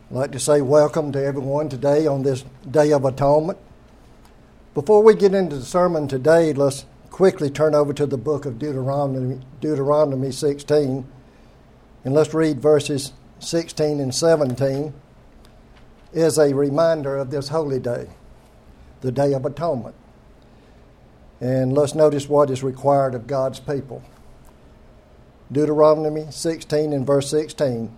I'd like to say welcome to everyone today on this Day of Atonement. Before we get into the sermon today, let's quickly turn over to the book of Deuteronomy 16, and let's read verses 16 and 17 as a reminder of this holy day, the Day of Atonement. And let's notice what is required of God's people. Deuteronomy 16 and verse 16.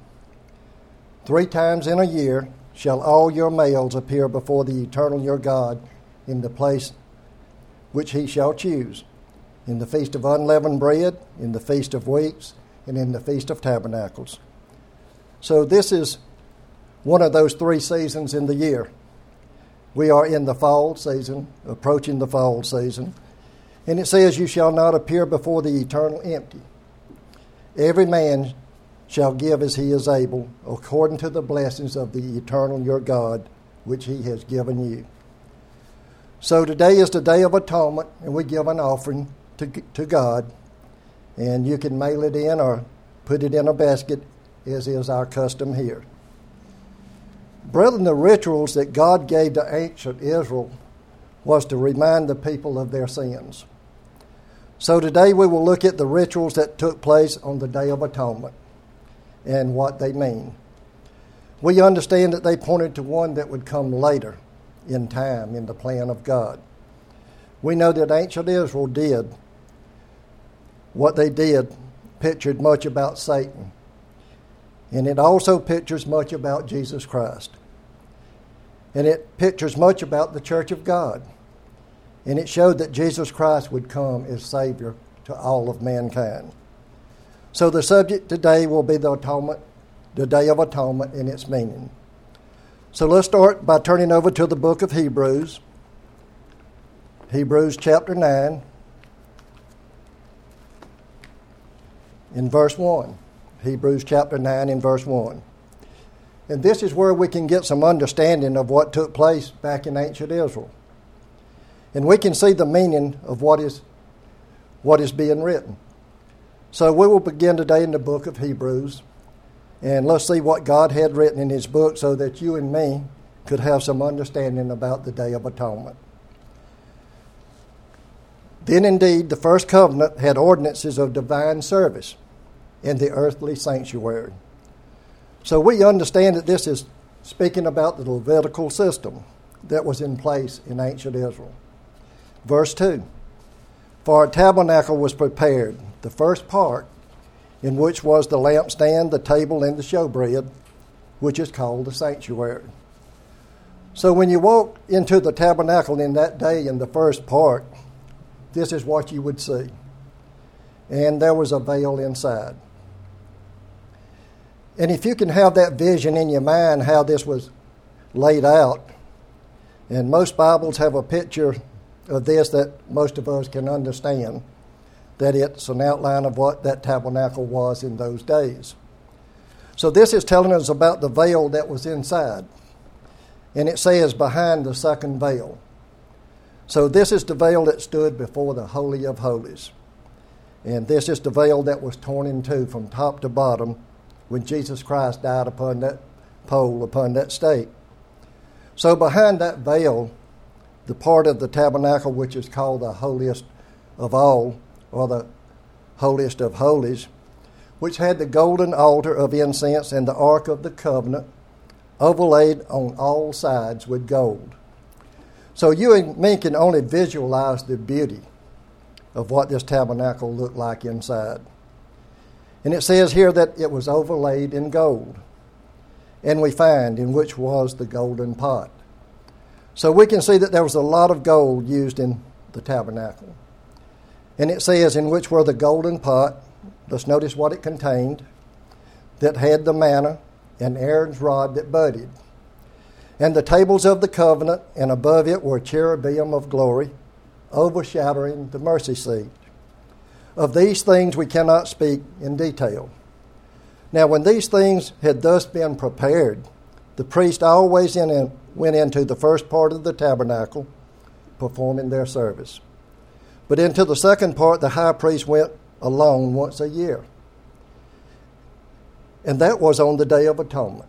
3 times in a year shall all your males appear before the Eternal your God in the place which he shall choose, in the feast of unleavened bread, in the feast of weeks, and in the feast of tabernacles. So this is one of those 3 seasons in the year. We are in the fall season, approaching the fall season, and it says, "You shall not appear before the Eternal empty. Every man shall give as he is able, according to the blessings of the Eternal your God, which he has given you." So today is the Day of Atonement, and we give an offering to God, and you can mail it in or put it in a basket, as is our custom here. Brethren, the rituals that God gave to ancient Israel was to remind the people of their sins. So today we will look at the rituals that took place on the Day of Atonement and what they mean. We understand that they pointed to one that would come later in time in the plan of God. We know that ancient Israel did what they did, pictured much about Satan. And it also pictures much about Jesus Christ. And it pictures much about the Church of God. And it showed that Jesus Christ would come as Savior to all of mankind. So the subject today will be the Day of Atonement and its meaning. So let's start by turning over to the book of Hebrews. Hebrews chapter 9 in verse 1. Hebrews chapter 9 in verse 1. And this is where we can get some understanding of what took place back in ancient Israel. And we can see the meaning of what is being written. So we will begin today in the book of Hebrews, and let's see what God had written in his book so that you and me could have some understanding about the Day of Atonement. Then indeed the first covenant had ordinances of divine service in the earthly sanctuary. So we understand that this is speaking about the Levitical system that was in place in ancient Israel. Verse 2, "For a tabernacle was prepared, the first part, in which was the lampstand, the table, and the showbread, which is called the sanctuary." So when you walk into the tabernacle in that day in the first part, this is what you would see. And there was a veil inside. And if you can have that vision in your mind, how this was laid out, and most Bibles have a picture of this that most of us can understand, that it's an outline of what that tabernacle was in those days. So this is telling us about the veil that was inside. And it says behind the second veil. So this is the veil that stood before the Holy of Holies. And this is the veil that was torn in two from top to bottom when Jesus Christ died upon that pole, upon that stake. So behind that veil, the part of the tabernacle which is called the holiest of all, or the holiest of holies, which had the golden altar of incense and the ark of the covenant overlaid on all sides with gold. So you and me can only visualize the beauty of what this tabernacle looked like inside. And it says here that it was overlaid in gold. And we find in which was the golden pot. So we can see that there was a lot of gold used in the tabernacle. And it says in which were the golden pot, let's notice what it contained, that had the manna and Aaron's rod that budded. And the tables of the covenant, and above it were cherubim of glory, overshadowing the mercy seat. Of these things we cannot speak in detail. Now when these things had thus been prepared, the priest always went into the first part of the tabernacle, performing their service. But into the second part the high priest went alone once a year. And that was on the Day of Atonement.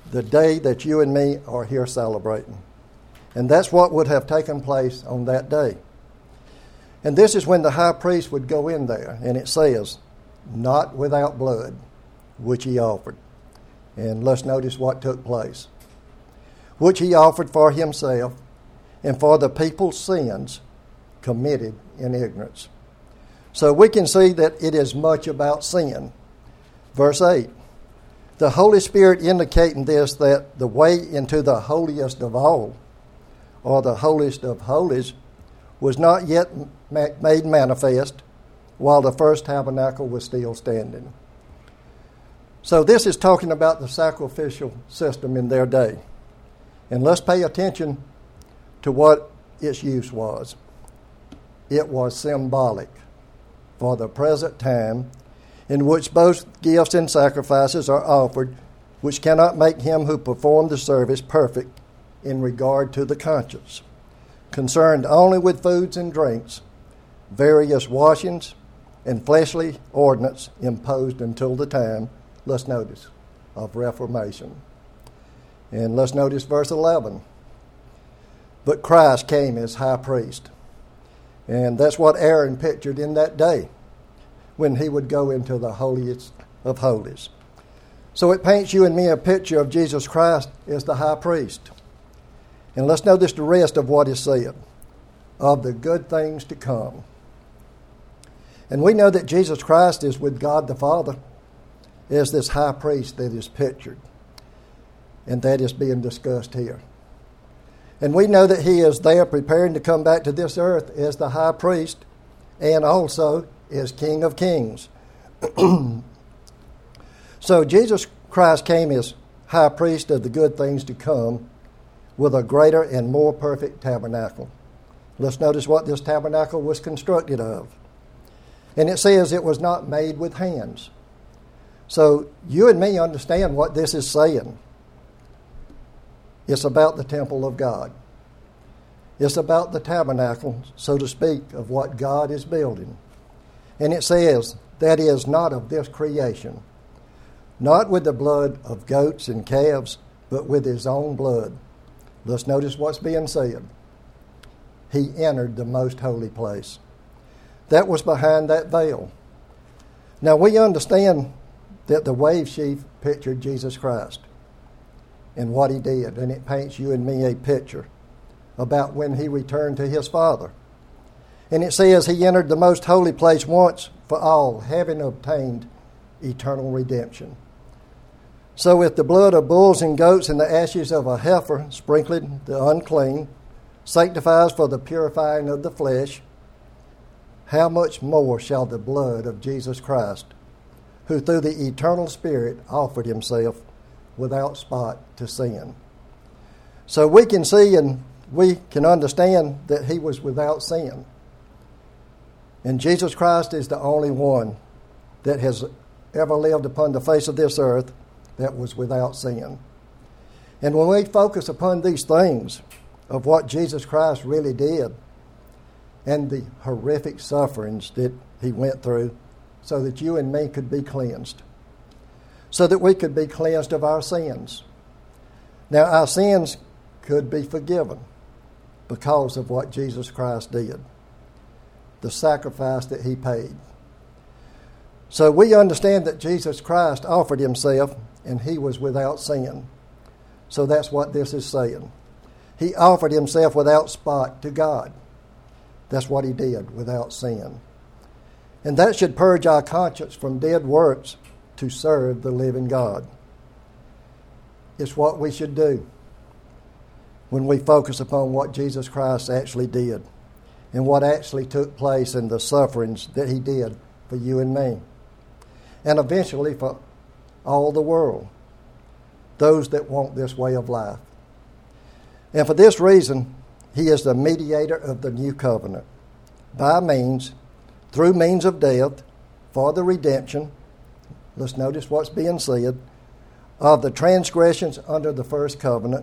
the day that you and me are here celebrating. And that's what would have taken place on that day. And this is when the high priest would go in there, and it says, not without blood, which he offered. And let's notice what took place. Which he offered for himself and for the people's sins committed in ignorance. So we can see that it is much about sin. Verse 8, the Holy Spirit indicating this, that the way into the holiest of all, or the holiest of holies, was not yet made manifest while the first tabernacle was still standing. So this is talking about the sacrificial system in their day. And let's pay attention to what its use was. It was symbolic for the present time, in which both gifts and sacrifices are offered, which cannot make him who performed the service perfect in regard to the conscience, concerned only with foods and drinks, various washings, and fleshly ordinance imposed until the time, let's notice, of Reformation. And let's notice verse 11. But Christ came as high priest. And that's what Aaron pictured in that day when he would go into the holiest of holies. So it paints you and me a picture of Jesus Christ as the high priest. And let's notice the rest of what is said, of the good things to come. And we know that Jesus Christ is with God the Father as this high priest that is pictured. And that is being discussed here. And we know that he is there preparing to come back to this earth as the high priest and also as King of Kings. So Jesus Christ came as high priest of the good things to come with a greater and more perfect tabernacle. Let's notice what this tabernacle was constructed of. And it says it was not made with hands. So you and me understand what this is saying. It's about the temple of God. It's about the tabernacle, so to speak, of what God is building. And it says, that is not of this creation, not with the blood of goats and calves, but with his own blood. Let's notice what's being said. He entered the most holy place. That was behind that veil. Now we understand that the wave sheaf pictured Jesus Christ and what he did, and it paints you and me a picture about when he returned to his Father. And it says he entered the most holy place once for all, having obtained eternal redemption. So with the blood of bulls and goats and the ashes of a heifer sprinkled the unclean, sanctifies for the purifying of the flesh, how much more shall the blood of Jesus Christ, who through the eternal Spirit offered himself without spot to sin. So we can see and we can understand that he was without sin. And Jesus Christ is the only one that has ever lived upon the face of this earth that was without sin. And when we focus upon these things of what Jesus Christ really did and the horrific sufferings that he went through so that you and me could be cleansed, so that we could be cleansed of our sins. Now, our sins could be forgiven because of what Jesus Christ did, the sacrifice that he paid. So we understand that Jesus Christ offered himself and he was without sin. So that's what this is saying. He offered himself without spot to God. That's what he did, without sin. And that should purge our conscience from dead works to serve the living God. It's what we should do when we focus upon what Jesus Christ actually did and what actually took place in the sufferings that he did for you and me, and eventually for all the world, those that want this way of life. And for this reason, he is the mediator of the new covenant, through means of death, for the redemption, let's notice what's being said, of the transgressions under the first covenant,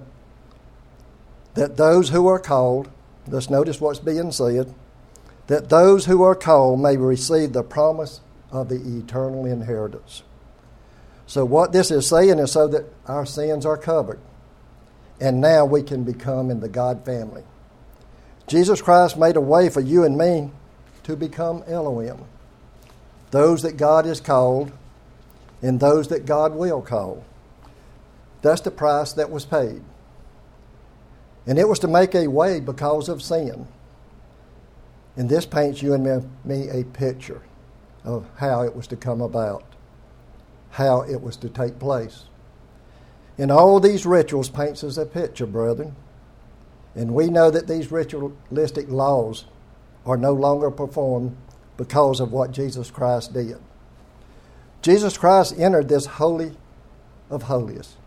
that those who are called, let's notice what's being said, that those who are called may receive the promise of the eternal inheritance. So what this is saying is so that our sins are covered. And now we can become in the God family. Jesus Christ made a way for you and me to become Elohim. Those that God has called and those that God will call. That's the price that was paid. And it was to make a way because of sin. And this paints you and me a picture of how it was to come about, how it was to take place. And all these rituals paints us a picture, brethren. And we know that these ritualistic laws are no longer performed because of what Jesus Christ did. Jesus Christ entered this holy of holies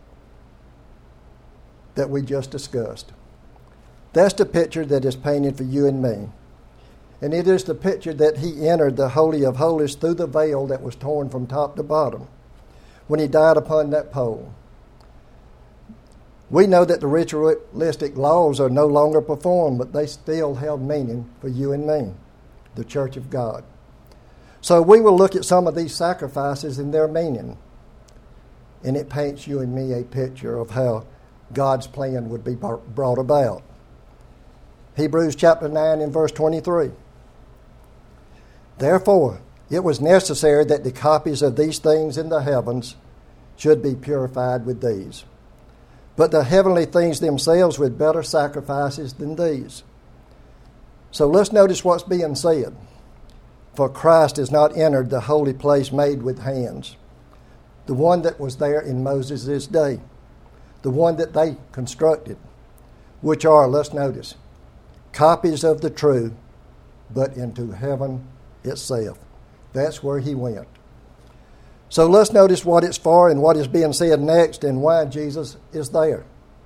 that we just discussed. That's the picture that is painted for you and me. And it is the picture that he entered the Holy of Holies through the veil that was torn from top to bottom when he died upon that pole. We know that the ritualistic laws are no longer performed, but they still have meaning for you and me, the Church of God. So we will look at some of these sacrifices and their meaning. And it paints you and me a picture of how God's plan would be brought about. Hebrews chapter 9 and verse 23. Therefore, it was necessary that the copies of these things in the heavens should be purified with these. But the heavenly things themselves with better sacrifices than these. So let's notice what's being said. For Christ has not entered the holy place made with hands, the one that was there in Moses' day, the one that they constructed, which are, let's notice, copies of the true, but into heaven itself. That's where he went. So let's notice what it's for and what is being said next and why Jesus is there.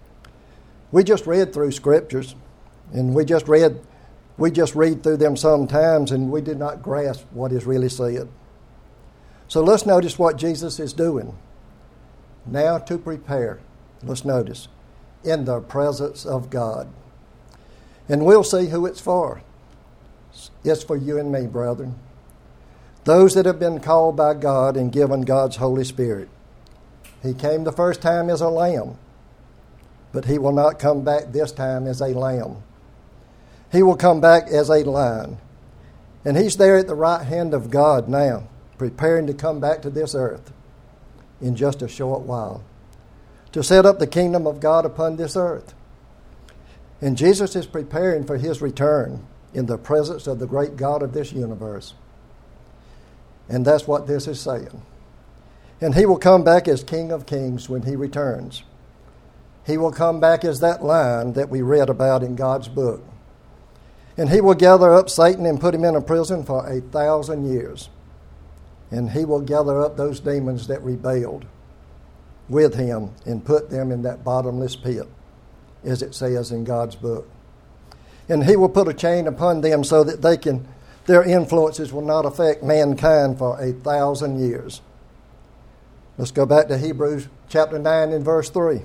We just read through scriptures, and we just read through them sometimes, and we did not grasp what is really said. So let's notice what Jesus is doing. Now to prepare, let's notice, in the presence of God. And we'll see who it's for. It's for you and me, brethren. Those that have been called by God and given God's Holy Spirit. He came the first time as a lamb, but he will not come back this time as a lamb. He will come back as a lion. And he's there at the right hand of God now, preparing to come back to this earth in just a short while, to set up the kingdom of God upon this earth. And Jesus is preparing for his return in the presence of the great God of this universe. And that's what this is saying. And he will come back as King of Kings when he returns. He will come back as that lion that we read about in God's book. And he will gather up Satan and put him in a prison for 1,000 years. And he will gather up those demons that rebelled with him and put them in that bottomless pit, as it says in God's book. And he will put a chain upon them so that their influences will not affect mankind for 1,000 years. Let's go back to Hebrews chapter 9 and verse 3.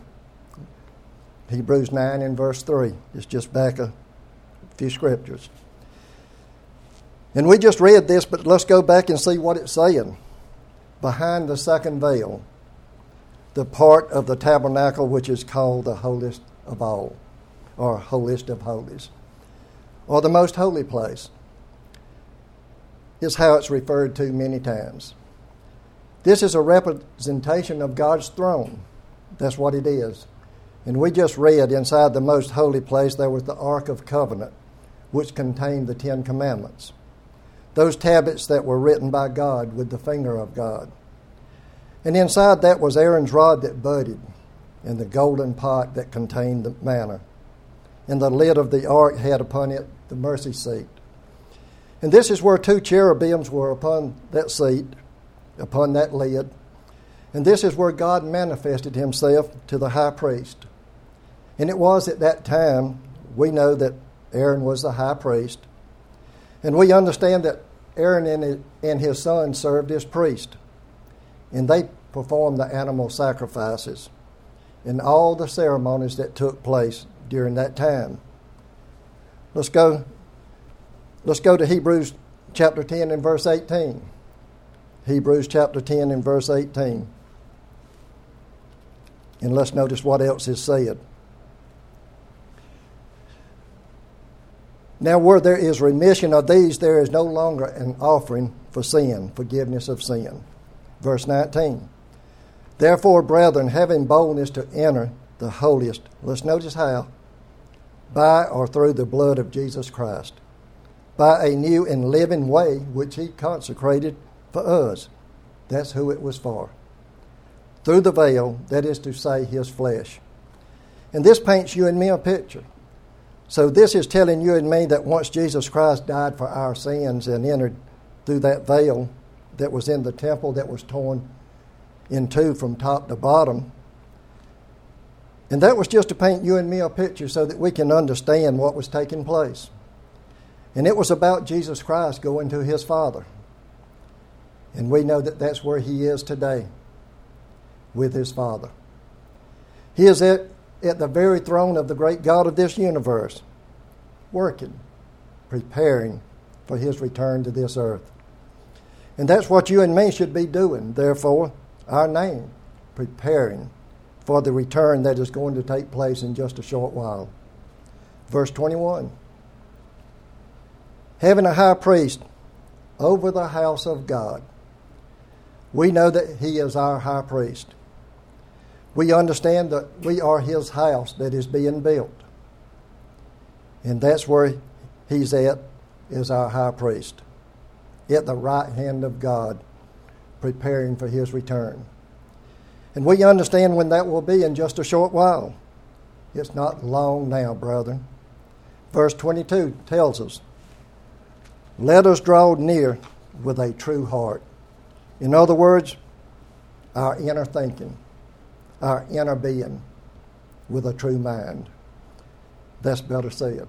Hebrews 9 and verse 3. It's just back a few scriptures. And we just read this, but let's go back and see what it's saying. Behind the second veil, the part of the tabernacle which is called the holiest of all, or holiest of holies, or the most holy place, is how it's referred to many times. This is a representation of God's throne. That's what it is. And we just read inside the most holy place there was the Ark of Covenant, which contained the 10 Commandments. Those tablets that were written by God with the finger of God. And inside that was Aaron's rod that budded, and the golden pot that contained the manna. And the lid of the ark had upon it the mercy seat. And this is where 2 cherubims were upon that seat, upon that lid. And this is where God manifested himself to the high priest. And it was at that time, we know that Aaron was the high priest. And we understand that Aaron and his son served as priests. And they performed the animal sacrifices and all the ceremonies that took place during that time. Let's go to Hebrews chapter 10 and verse 18. Hebrews chapter 10 and verse 18. And let's notice what else is said. Now, where there is remission of these, there is no longer an offering for sin, forgiveness of sin. Verse 19. Therefore, brethren, having boldness to enter the holiest, let's notice how, by or through the blood of Jesus Christ, by a new and living way which he consecrated for us. That's who it was for. Through the veil, that is to say, his flesh. And this paints you and me a picture. So this is telling you and me that once Jesus Christ died for our sins and entered through that veil that was in the temple that was torn in two from top to bottom, and that was just to paint you and me a picture so that we can understand what was taking place. And it was about Jesus Christ going to his Father. And we know that that's where he is today, with his Father. He is at the very throne of the great God of this universe, working, preparing for his return to this earth. And that's what you and me should be doing, therefore, our name, preparing for the return that is going to take place in just a short while. Verse 21. Having a high priest over the house of God. We know that he is our high priest. We understand that we are his house that is being built. And that's where he's at, is our high priest, at the right hand of God, preparing for his return. And we understand when that will be in just a short while. It's not long now, brethren. Verse 22 tells us, let us draw near with a true heart. In other words, our inner thinking, our inner being, with a true mind. That's better said.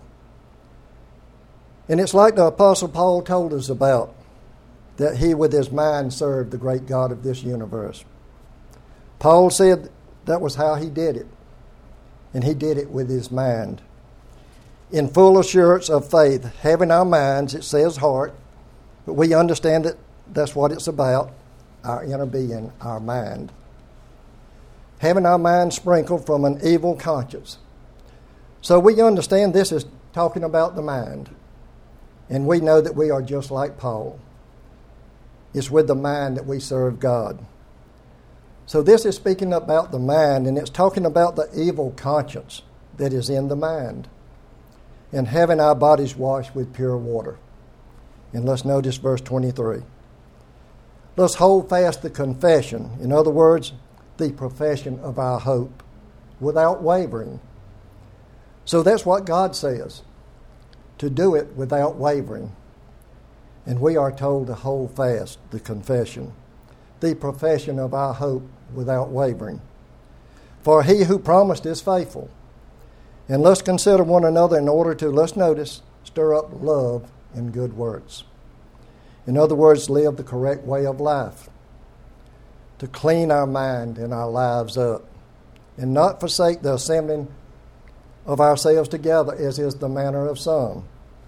And it's like the Apostle Paul told us about, that he with his mind served the great God of this universe. Paul said that was how he did it. And he did it with his mind. In full assurance of faith, having our minds, it says heart, but we understand that that's what it's about, our inner being, our mind. Having our mind sprinkled from an evil conscience. So we understand this is talking about the mind. And we know that we are just like Paul. It's with the mind that we serve God. So this is speaking about the mind, and it's talking about the evil conscience that is in the mind. And having our bodies washed with pure water. And let's notice verse 23. Let's hold fast the confession. In other words, the profession of our hope, without wavering. So that's what God says, to do it without wavering. And we are told to hold fast the confession, the profession of our hope without wavering. For he who promised is faithful. And let's consider one another in order to, let's notice, stir up love and good works. In other words, live the correct way of life. To clean our mind and our lives up. And not forsake the assembling of ourselves together, as is the manner of some.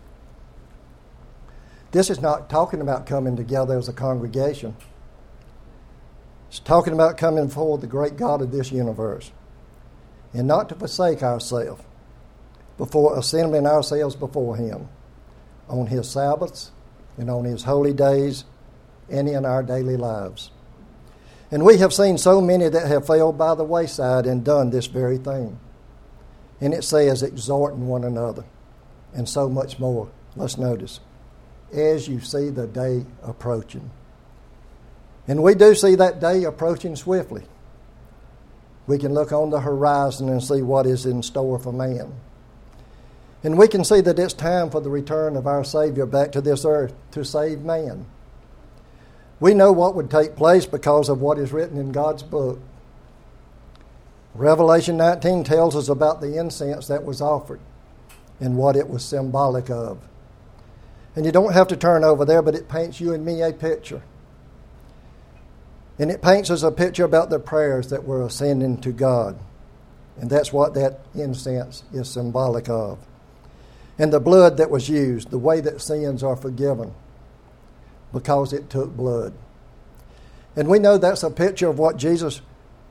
This is not talking about coming together as a congregation. It's talking about coming before the great God of this universe. And not to forsake ourselves, before assembling ourselves before him on his Sabbaths and on his holy days and in our daily lives. And we have seen so many that have failed by the wayside and done this very thing. And it says, exhorting one another, and so much more. Let's notice, as you see the day approaching. And we do see that day approaching swiftly. We can look on the horizon and see what is in store for man. And we can see that it's time for the return of our Savior back to this earth to save man. We know what would take place because of what is written in God's book. Revelation 19 tells us about the incense that was offered and what it was symbolic of. And you don't have to turn over there, but it paints you and me a picture. And it paints us a picture about the prayers that were ascending to God. And that's what that incense is symbolic of. And the blood that was used, the way that sins are forgiven, because it took blood. And we know that's a picture of what Jesus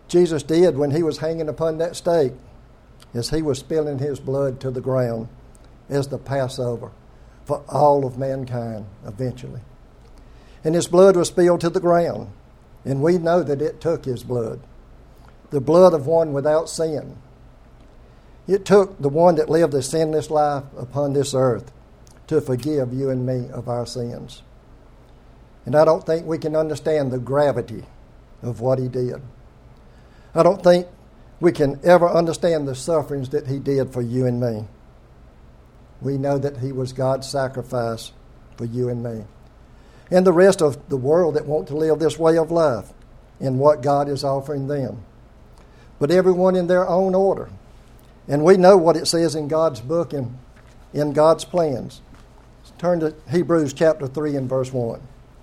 Jesus did when he was hanging upon that stake, as he was spilling his blood to the ground as the Passover for all of mankind eventually. And his blood was spilled to the ground, and we know that it took his blood, the blood of one without sin. It took the one that lived a sinless life upon this earth to forgive you and me of our sins. And I don't think we can understand the gravity of what he did. I don't think we can ever understand the sufferings that he did for you and me. We know that he was God's sacrifice for you and me, and the rest of the world that want to live this way of life in what God is offering them. But everyone in their own order. And we know what it says in God's book and in God's plans. Turn to Hebrews chapter 3 and verse 1.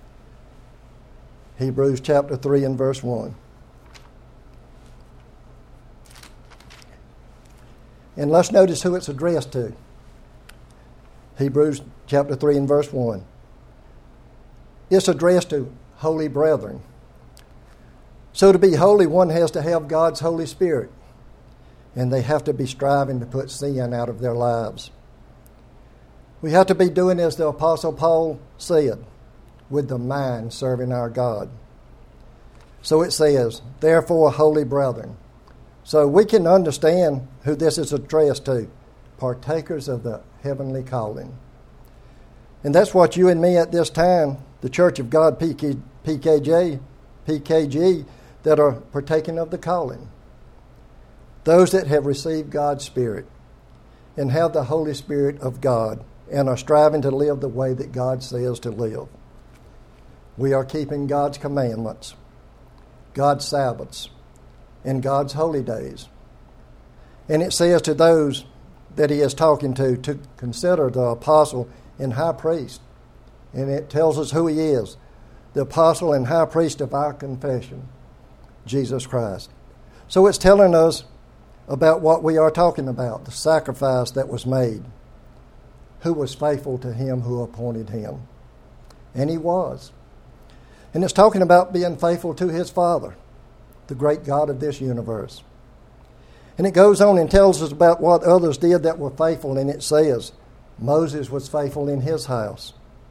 Hebrews chapter 3 and verse 1. And let's notice who it's addressed to. Hebrews chapter 3 and verse 1. It's addressed to holy brethren. So to be holy, one has to have God's Holy Spirit. And they have to be striving to put sin out of their lives. We have to be doing as the Apostle Paul said, with the mind serving our God. So it says, therefore, holy brethren. So we can understand who this is addressed to, partakers of the heavenly calling. And that's what you and me at this time, the Church of God, PKG, that are partaking of the calling. Those that have received God's Spirit and have the Holy Spirit of God and are striving to live the way that God says to live. We are keeping God's commandments, God's Sabbaths, and God's holy days. And it says to those that he is talking to consider the apostle and high priest. And it tells us who he is, the apostle and high priest of our confession, Jesus Christ. So it's telling us about what we are talking about, the sacrifice that was made, who was faithful to him who appointed him. And he was. And it's talking about being faithful to his Father, the great God of this universe. And it goes on and tells us about what others did that were faithful, and it says, Moses was faithful in his house.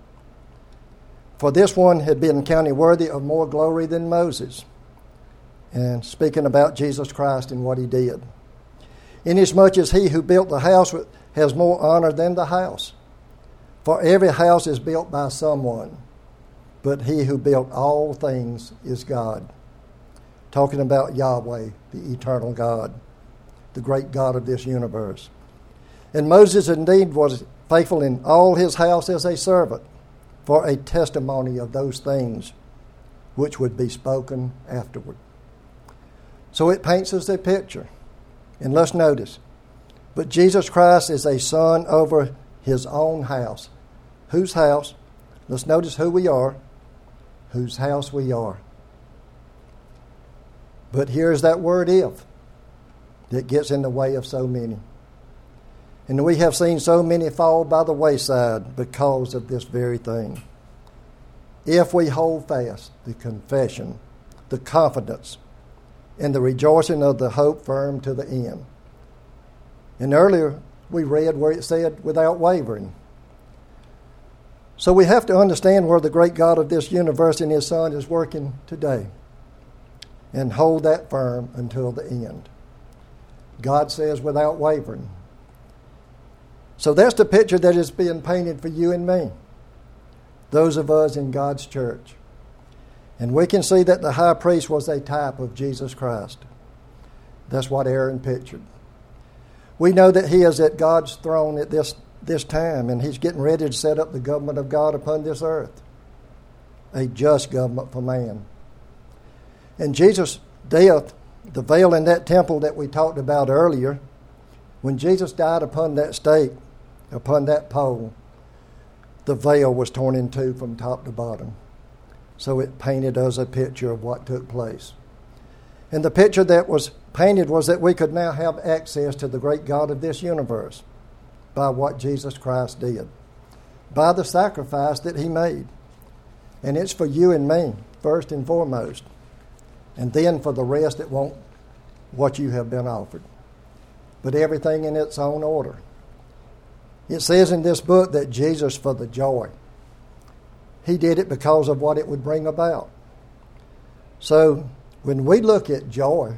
For this one had been counted worthy of more glory than Moses. And speaking about Jesus Christ and what he did. Inasmuch as he who built the house has more honor than the house. For every house is built by someone, but he who built all things is God. Talking about Yahweh, the eternal God, the great God of this universe. And Moses indeed was faithful in all his house as a servant, for a testimony of those things which would be spoken afterward. So it paints us a picture. And let's notice, but Jesus Christ is a son over his own house. Whose house? Let's notice who we are, whose house we are. But here's that word if that gets in the way of so many. And we have seen so many fall by the wayside because of this very thing. If we hold fast the confession, the confidence, and the rejoicing of the hope firm to the end. And earlier we read where it said without wavering. So we have to understand where the great God of this universe and his Son is working today. And hold that firm until the end. God says without wavering. So that's the picture that is being painted for you and me, those of us in God's church. And we can see that the high priest was a type of Jesus Christ. That's what Aaron pictured. We know that he is at God's throne at this time, and he's getting ready to set up the government of God upon this earth, a just government for man. And Jesus' death, the veil in that temple that we talked about earlier, when Jesus died upon that stake, upon that pole, the veil was torn in two from top to bottom. So it painted us a picture of what took place. And the picture that was painted was that we could now have access to the great God of this universe by what Jesus Christ did, by the sacrifice that he made. And it's for you and me, first and foremost. And then for the rest that won't what you have been offered, but everything in its own order. It says in this book that Jesus, for the joy, he did it because of what it would bring about. So when we look at joy,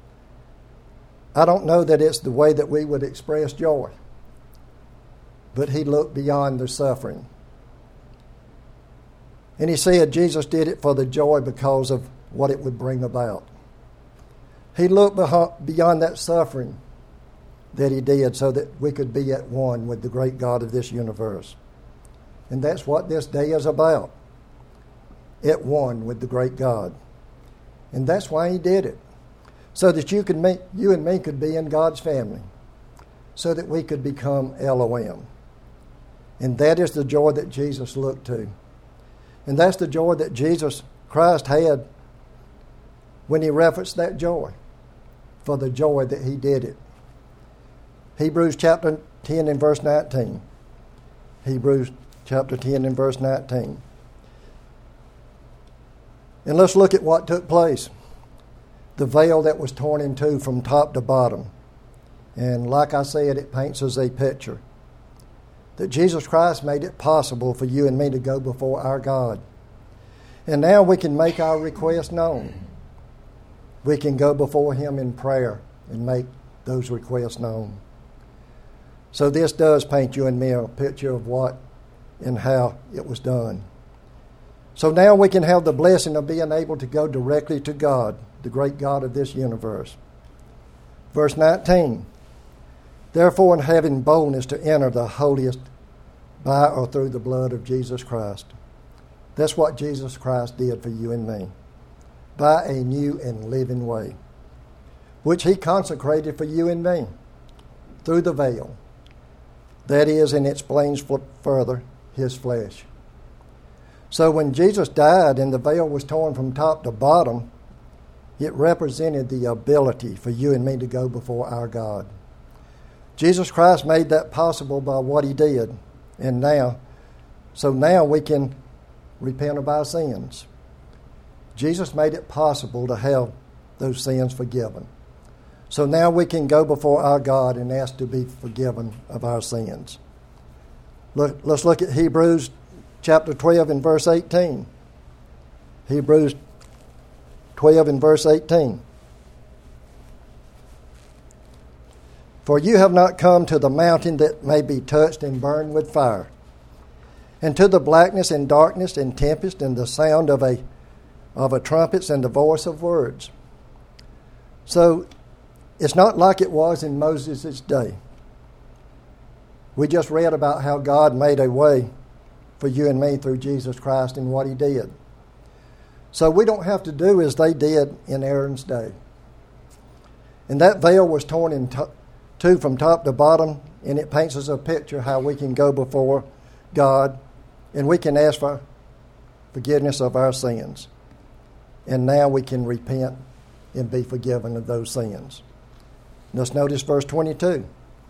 I don't know that it's the way that we would express joy, but he looked beyond the suffering. And he said Jesus did it for the joy because of what it would bring about. He looked beyond that suffering that he did so that we could be at one with the great God of this universe. And that's what this day is about, at one with the great God. And that's why he did it, so that you and me could be in God's family, so that we could become Elohim. And that is the joy that Jesus looked to. And that's the joy that Jesus Christ had when he referenced that joy, for the joy that he did it. Hebrews chapter 10 and verse 19. Hebrews chapter 10 and verse 19. And let's look at what took place. The veil that was torn in two from top to bottom. And like I said, it paints us a picture that Jesus Christ made it possible for you and me to go before our God. And now we can make our request known. We can go before him in prayer and make those requests known. So this does paint you and me a picture of what and how it was done. So now we can have the blessing of being able to go directly to God, the great God of this universe. Verse 19. Therefore, in having boldness to enter the holiest by or through the blood of Jesus Christ. That's what Jesus Christ did for you and me, by a new and living way, which he consecrated for you and me through the veil. That is, and it explains further, his flesh. So when Jesus died and the veil was torn from top to bottom, it represented the ability for you and me to go before our God. Jesus Christ made that possible by what he did. And now we can repent of our sins. Jesus made it possible to have those sins forgiven. So now we can go before our God and ask to be forgiven of our sins. Let's look at Hebrews chapter 12 and verse 18. Hebrews 12 and verse 18. For you have not come to the mountain that may be touched and burned with fire, and to the blackness and darkness and tempest and the sound of a trumpets and the voice of words. So it's not like it was in Moses' day. We just read about how God made a way for you and me through Jesus Christ and what he did. So we don't have to do as they did in Aaron's day. And that veil was torn in two from top to bottom, and it paints us a picture how we can go before God and we can ask for forgiveness of our sins. And now we can repent and be forgiven of those sins. Let's notice verse 22.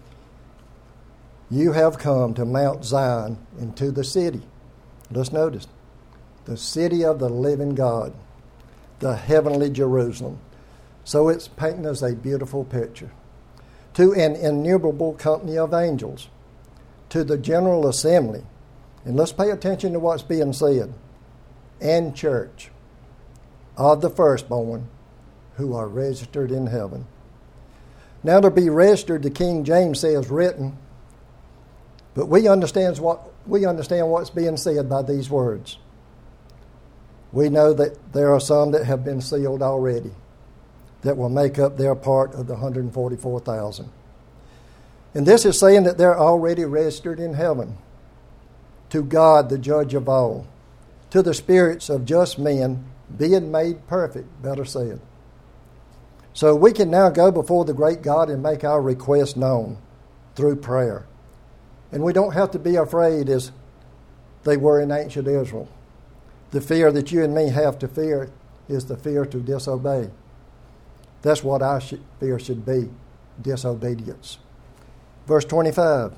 You have come to Mount Zion and to the city. Let's notice. The city of the living God, the heavenly Jerusalem. So it's painting us a beautiful picture. To an innumerable company of angels, to the general assembly, and let's pay attention to what's being said, and church of the firstborn who are registered in heaven. Now to be registered, the King James says written, but we understand what's being said by these words. We know that there are some that have been sealed already, that will make up their part of the 144,000. And this is saying that they're already registered in heaven. To God, the judge of all. To the spirits of just men being made perfect, better said. So we can now go before the great God and make our request known through prayer. And we don't have to be afraid as they were in ancient Israel. The fear that you and me have to fear is the fear to disobey. That's what our fear should be, disobedience. Verse 25.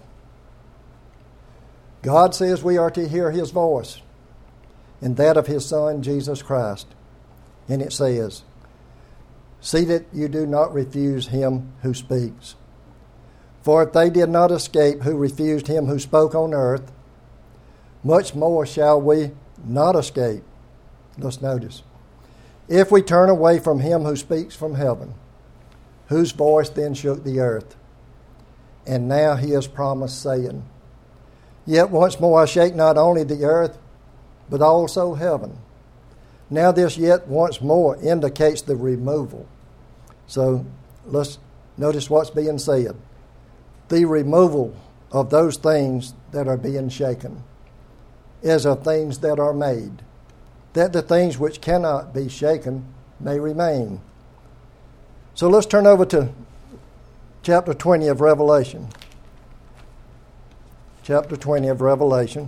God says we are to hear his voice and that of his Son, Jesus Christ. And it says, See that you do not refuse him who speaks. For if they did not escape who refused him who spoke on earth, much more shall we not escape. Let's notice. If we turn away from him who speaks from heaven, whose voice then shook the earth. And now he has promised, saying, Yet once more I shake not only the earth, but also heaven. Now this yet once more indicates the removal. So let's notice what's being said. The removal of those things that are being shaken is of things that are made, that the things which cannot be shaken may remain. So let's turn over to chapter 20 of Revelation. Chapter 20 of Revelation.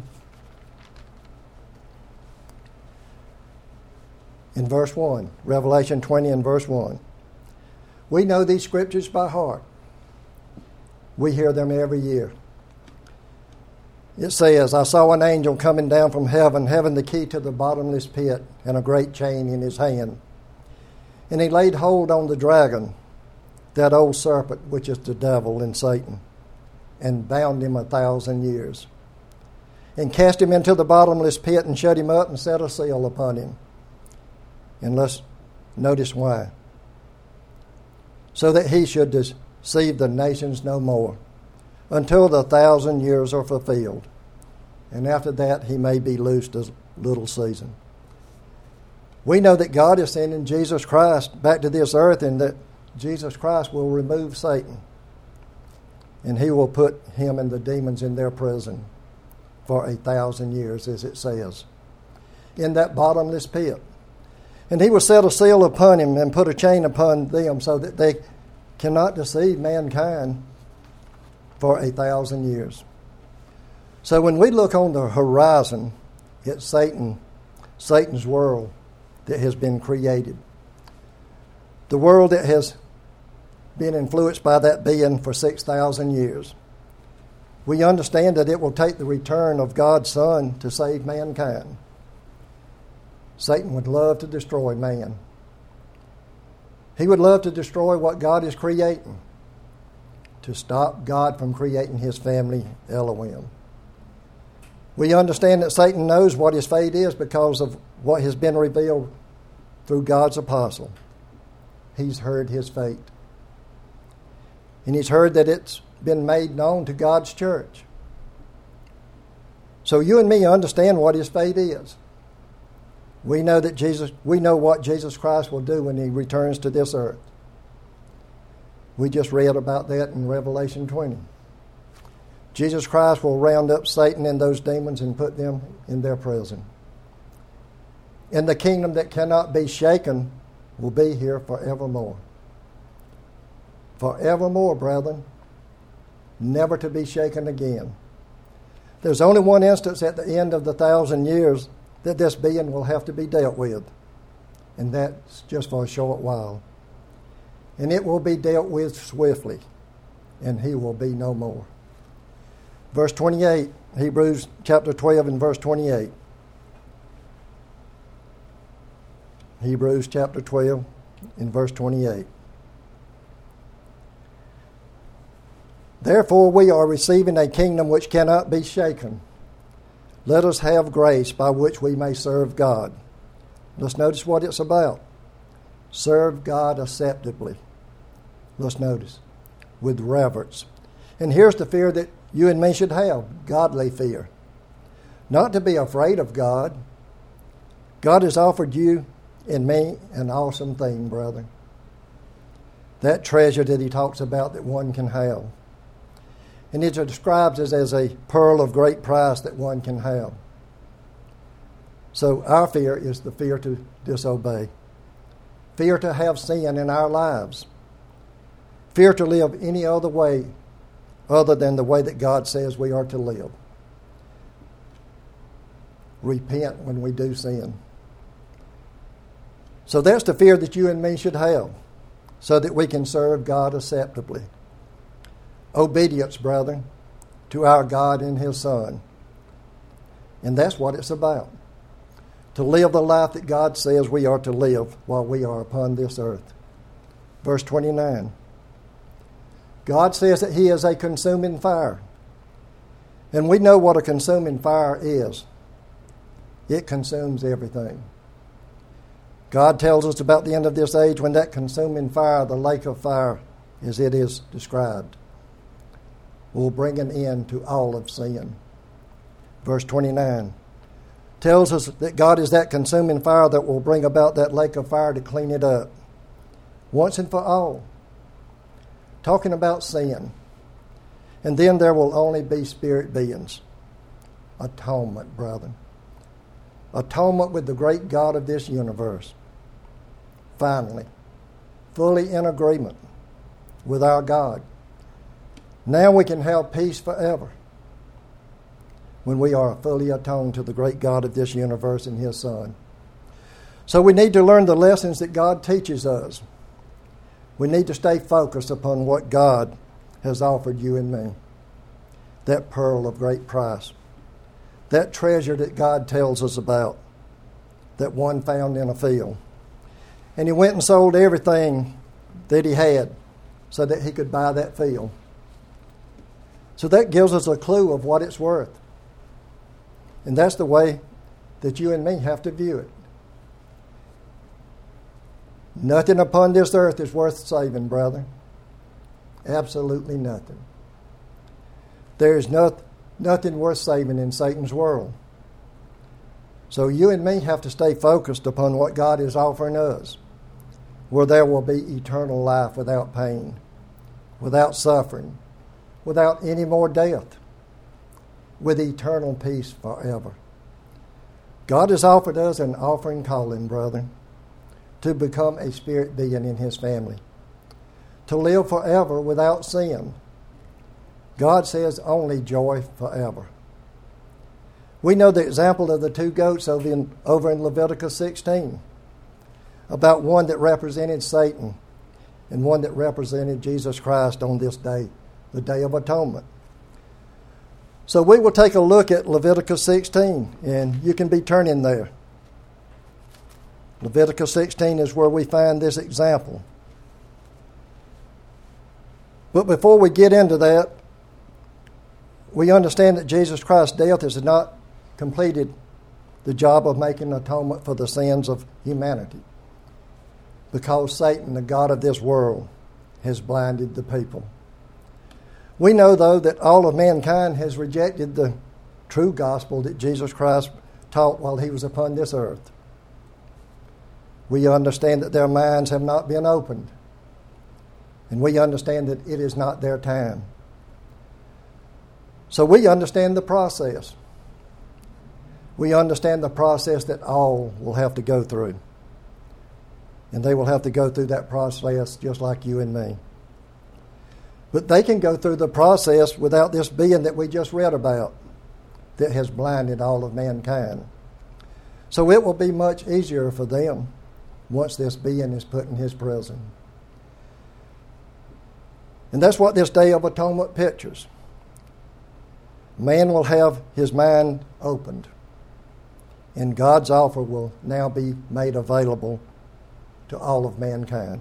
In verse 1. Revelation 20 and verse 1. We know these scriptures by heart. We hear them every year. It says, I saw an angel coming down from heaven, having the key to the bottomless pit and a great chain in his hand. And he laid hold on the dragon, that old serpent, which is the devil and Satan, and bound him 1,000 years, and cast him into the bottomless pit and shut him up and set a seal upon him. And let's notice why. So that he should deceive the nations no more, until the 1,000 years are fulfilled. And after that he may be loosed a little season. We know that God is sending Jesus Christ back to this earth, and that Jesus Christ will remove Satan. And he will put him and the demons in their prison for 1,000 years, as it says, in that bottomless pit. And he will set a seal upon him and put a chain upon them, so that they cannot deceive mankind for 1,000 years. So when we look on the horizon, it's Satan's world that has been created. The world that has been influenced by that being for 6,000 years. We understand that it will take the return of God's Son to save mankind. Satan would love to destroy man. He would love to destroy what God is creating, to stop God from creating his family, Elohim. We understand that Satan knows what his fate is because of what has been revealed through God's apostle. He's heard his fate. And he's heard that it's been made known to God's church. So you and me understand what his fate is. We know what Jesus Christ will do when he returns to this earth. We just read about that in Revelation 20. Jesus Christ will round up Satan and those demons and put them in their prison. And the kingdom that cannot be shaken will be here forevermore. Forevermore, brethren. Never to be shaken again. There's only one instance at the end of the 1,000 years that this being will have to be dealt with. And that's just for a short while. And it will be dealt with swiftly. And he will be no more. Verse 28, Hebrews chapter 12 and verse 28. Hebrews chapter 12 and verse 28. Therefore we are receiving a kingdom which cannot be shaken. Let us have grace by which we may serve God. Let's notice what it's about. Serve God acceptably. Let's notice. With reverence. And here's the fear that you and me should have. Godly fear. Not to be afraid of God. God has offered you and me an awesome thing, brother. That treasure that he talks about that one can have. And it describes it as a pearl of great price that one can have. So our fear is the fear to disobey. Fear to have sin in our lives. Fear to live any other way other than the way that God says we are to live. Repent when we do sin. So that's the fear that you and me should have, so that we can serve God acceptably. Obedience, brethren, to our God and his Son. And that's what it's about. To live the life that God says we are to live while we are upon this earth. verse 29. God says that He is a consuming fire. And we know what a consuming fire is. It consumes everything. God tells us about the end of this age when that consuming fire, the lake of fire, as it is described, will bring an end to all of sin. Verse 29 tells us that God is that consuming fire that will bring about that lake of fire to clean it up once and for all. Talking about sin. And then there will only be spirit beings. Atonement, brethren. Atonement with the great God of this universe. Finally, fully in agreement with our God. Now we can have peace forever when we are fully atoned to the great God of this universe and His Son. So we need to learn the lessons that God teaches us. We need to stay focused upon what God has offered you and me. That pearl of great price. That treasure that God tells us about. That one found in a field. And he went and sold everything that he had so that he could buy that field. So that gives us a clue of what it's worth. And that's the way that you and me have to view it. Nothing upon this earth is worth saving, brother. Absolutely nothing. There is nothing worth saving in Satan's world. So you and me have to stay focused upon what God is offering us, where there will be eternal life without pain, without suffering, without any more death, with eternal peace forever. God has offered us an offering calling, brethren, to become a spirit being in His family, to live forever without sin. God says only joy forever. We know the example of the two goats over in Leviticus 16, about one that represented Satan and one that represented Jesus Christ on this day, the Day of Atonement. So we will take a look at Leviticus 16, and you can be turning there. Leviticus 16 is where we find this example. But before we get into that, we understand that Jesus Christ's death has not completed the job of making atonement for the sins of humanity, because Satan, the god of this world, has blinded the people. We know, though, that all of mankind has rejected the true gospel that Jesus Christ taught while He was upon this earth. We understand that their minds have not been opened, and we understand that it is not their time. So we understand the process. We understand the process that all will have to go through. And they will have to go through that process just like you and me. But they can go through the process without this being that we just read about that has blinded all of mankind. So it will be much easier for them once this being is put in His prison. And that's what this Day of Atonement pictures. Man will have his mind opened, and God's offer will now be made available to all of mankind.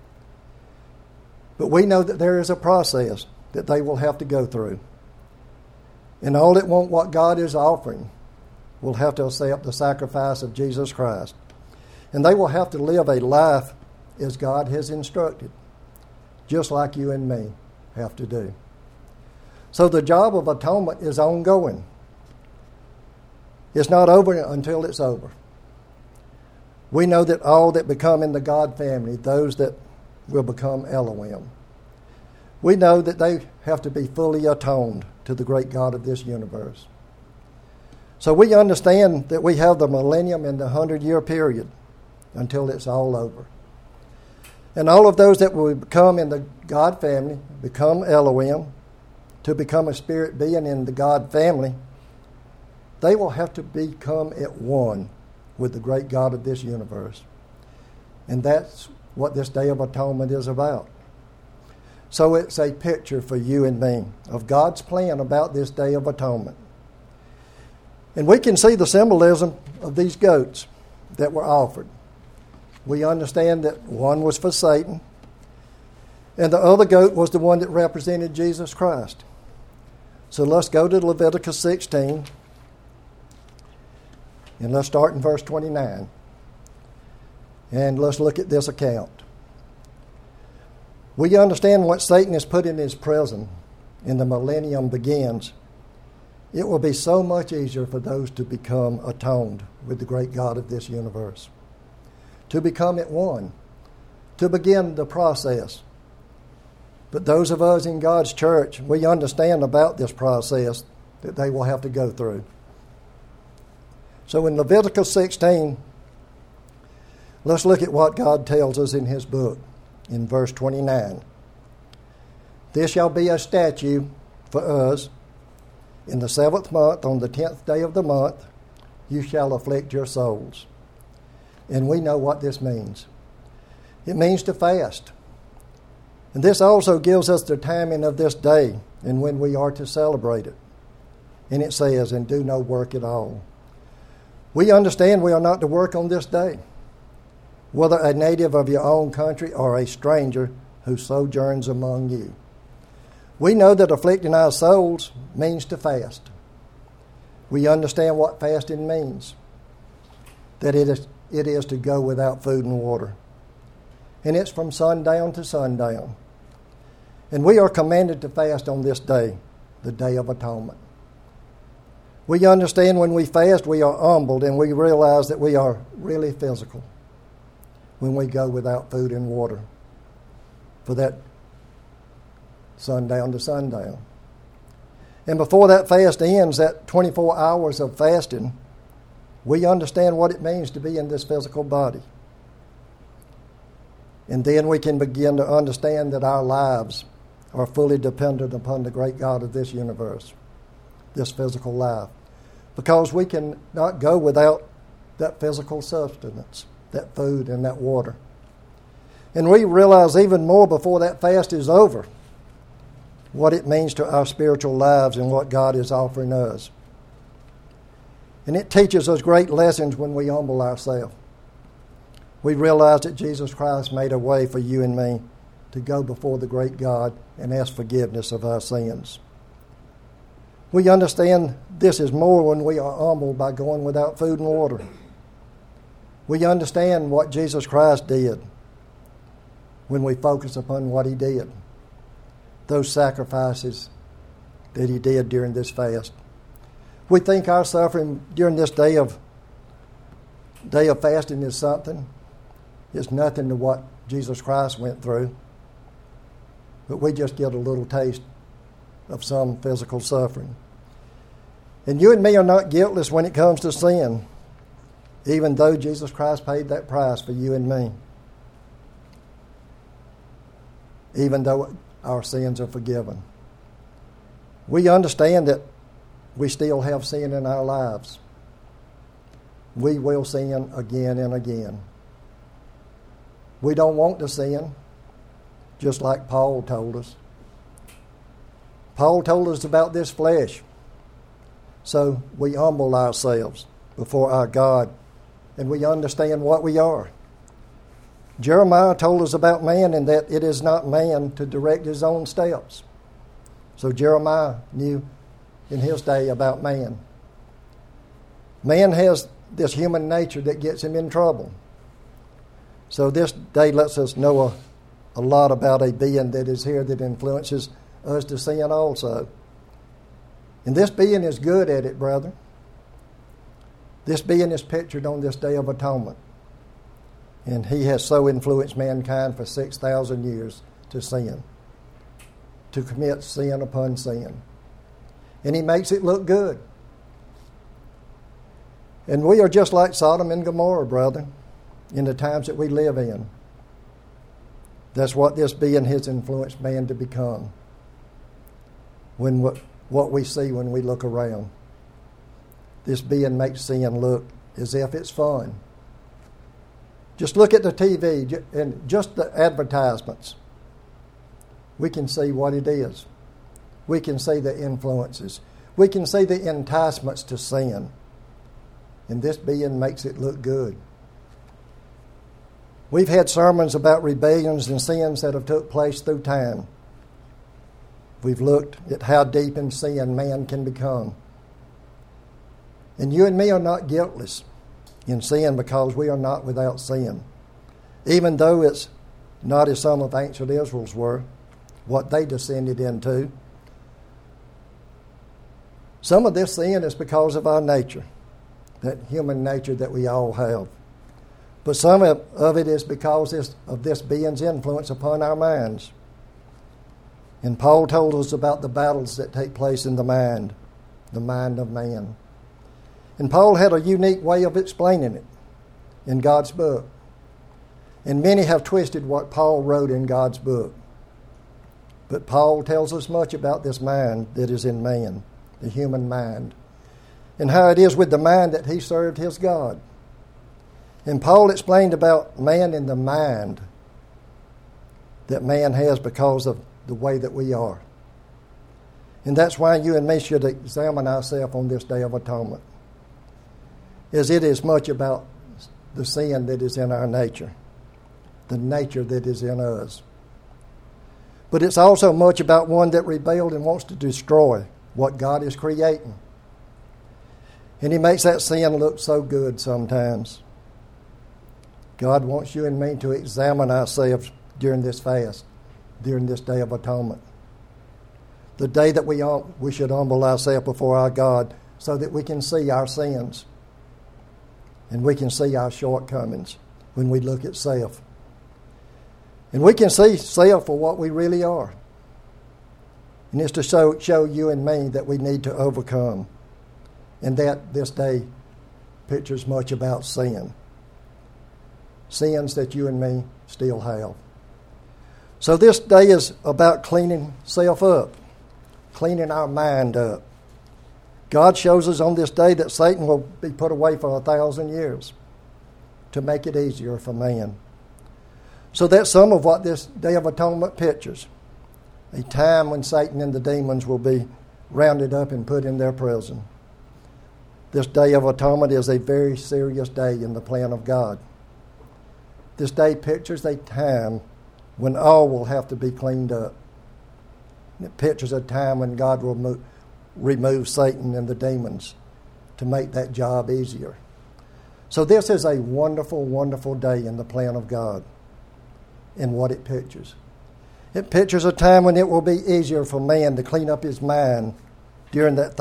But we know that there is a process that they will have to go through. And all that want what God is offering will have to accept the sacrifice of Jesus Christ. And they will have to live a life as God has instructed, just like you and me have to do. So the job of atonement is ongoing. It's not over until it's over. We know that all that become in the God family, those that will become Elohim, we know that they have to be fully atoned to the great God of this universe. So we understand that we have the millennium and the 100-year period until it's all over. And all of those that will become in the God family, become Elohim, to become a spirit being in the God family, they will have to become at one with the great God of this universe. And that's what this Day of Atonement is about. So it's a picture for you and me of God's plan about this Day of Atonement. And we can see the symbolism of these goats that were offered. We understand that one was for Satan, And the other goat was the one that represented Jesus Christ. So let's go to Leviticus 16. And let's start in verse 29. And let's look at this account. We understand what Satan has put in his prison and the millennium begins. It will be so much easier for those to become atoned with the great God of this universe. To become at one. To begin the process. But those of us in God's church, we understand about this process that they will have to go through. So in Leviticus 16, let's look at what God tells us in his book in verse 29. This shall be a statute for us. In the 7th month, on the 10th day of the month, you shall afflict your souls. And we know what this means. It means to fast. And this also gives us the timing of this day and when we are to celebrate it. And it says, and do no work at all. We understand we are not to work on this day, whether a native of your own country or a stranger who sojourns among you. We know that afflicting our souls means to fast. We understand what fasting means, that it is to go without food and water. And it's from sundown to sundown. And we are commanded to fast on this day, the Day of Atonement. We understand when we fast, we are humbled and we realize that we are really physical when we go without food and water for that sundown to sundown. And before that fast ends, that 24 hours of fasting, we understand what it means to be in this physical body. And then we can begin to understand that our lives are fully dependent upon the great God of this universe, this physical life. Because we can not go without that physical sustenance, that food and that water. And we realize even more before that fast is over what it means to our spiritual lives and what God is offering us. And it teaches us great lessons when we humble ourselves. We realize that Jesus Christ made a way for you and me to go before the great God and ask forgiveness of our sins. We understand this is more when we are humbled by going without food and water. We understand what Jesus Christ did when we focus upon what he did, those sacrifices that he did during this fast. We think our suffering during this day of fasting is something. It's nothing to what Jesus Christ went through. But we just get a little taste of some physical suffering. And you and me are not guiltless when it comes to sin, even though Jesus Christ paid that price for you and me. Even though our sins are forgiven. We understand that we still have sin in our lives. We will sin again and again. We don't want to sin, just like Paul told us. Paul told us about this flesh. So we humble ourselves before our God, and we understand what we are. Jeremiah told us about man and that it is not man to direct his own steps. So Jeremiah knew in his day about man. Man has this human nature that gets him in trouble. So this day lets us know a lot about a being that is here that influences us to sin also. And this being is good at it, brother. This being is pictured on this Day of Atonement. And he has so influenced mankind for 6,000 years to sin, to commit sin upon sin. And he makes it look good. And we are just like Sodom and Gomorrah, brother, in the times that we live in. That's what this being has influenced man to become. When what we see when we look around. This being makes sin look as if it's fun. Just look at the TV and just the advertisements. We can see what it is. We can see the influences. We can see the enticements to sin. And this being makes it look good. We've had sermons about rebellions and sins that have took place through time. We've looked at how deep in sin man can become. And you and me are not guiltless in sin because we are not without sin. Even though it's not as some of ancient Israel's were, what they descended into. Some of this sin is because of our nature, that human nature that we all have. But some of it is because of this being's influence upon our minds. And Paul told us about the battles that take place in the mind of man. And Paul had a unique way of explaining it in God's book. And many have twisted what Paul wrote in God's book. But Paul tells us much about this mind that is in man, the human mind, and how it is with the mind that he served his God. And Paul explained about man in the mind that man has because of the way that we are. And that's why you and me should examine ourselves on this Day of Atonement, as it is much about the sin that is in our nature, the nature that is in us. But it's also much about one that rebelled and wants to destroy what God is creating. And he makes that sin look so good sometimes. God wants you and me to examine ourselves during this fast, during this Day of Atonement. The day that we should humble ourselves before our God so that we can see our sins and we can see our shortcomings when we look at self. And we can see self for what we really are. And it's to show you and me that we need to overcome. And that this day pictures much about sin. Sins that you and me still have. So this day is about cleaning self up, cleaning our mind up. God shows us on this day that Satan will be put away for 1,000 years to make it easier for man. So that's some of what this Day of Atonement pictures. A time when Satan and the demons will be rounded up and put in their prison. This Day of Atonement is a very serious day in the plan of God. This day pictures a time when all will have to be cleaned up. It pictures a time when God will remove Satan and the demons to make that job easier. So this is a wonderful, wonderful day in the plan of God in what it pictures. It pictures a time when it will be easier for man to clean up his mind during that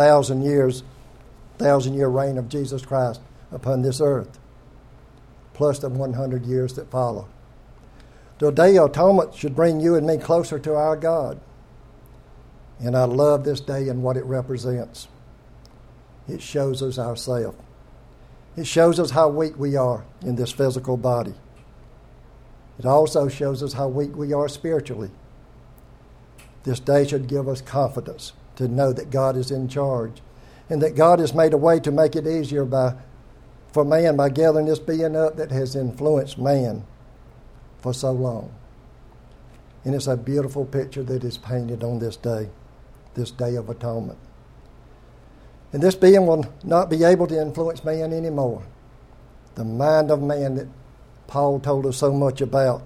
1,000-year reign of Jesus Christ upon this earth, plus the 100 years that follow. The Day of Atonement should bring you and me closer to our God. And I love this day and what it represents. It shows us ourselves. It shows us how weak we are in this physical body. It also shows us how weak we are spiritually. This day should give us confidence to know that God is in charge and that God has made a way to make it easier for man by gathering this being up that has influenced man for so long. And it's a beautiful picture that is painted on this Day of Atonement. And this being will not be able to influence man anymore. The mind of man that Paul told us so much about,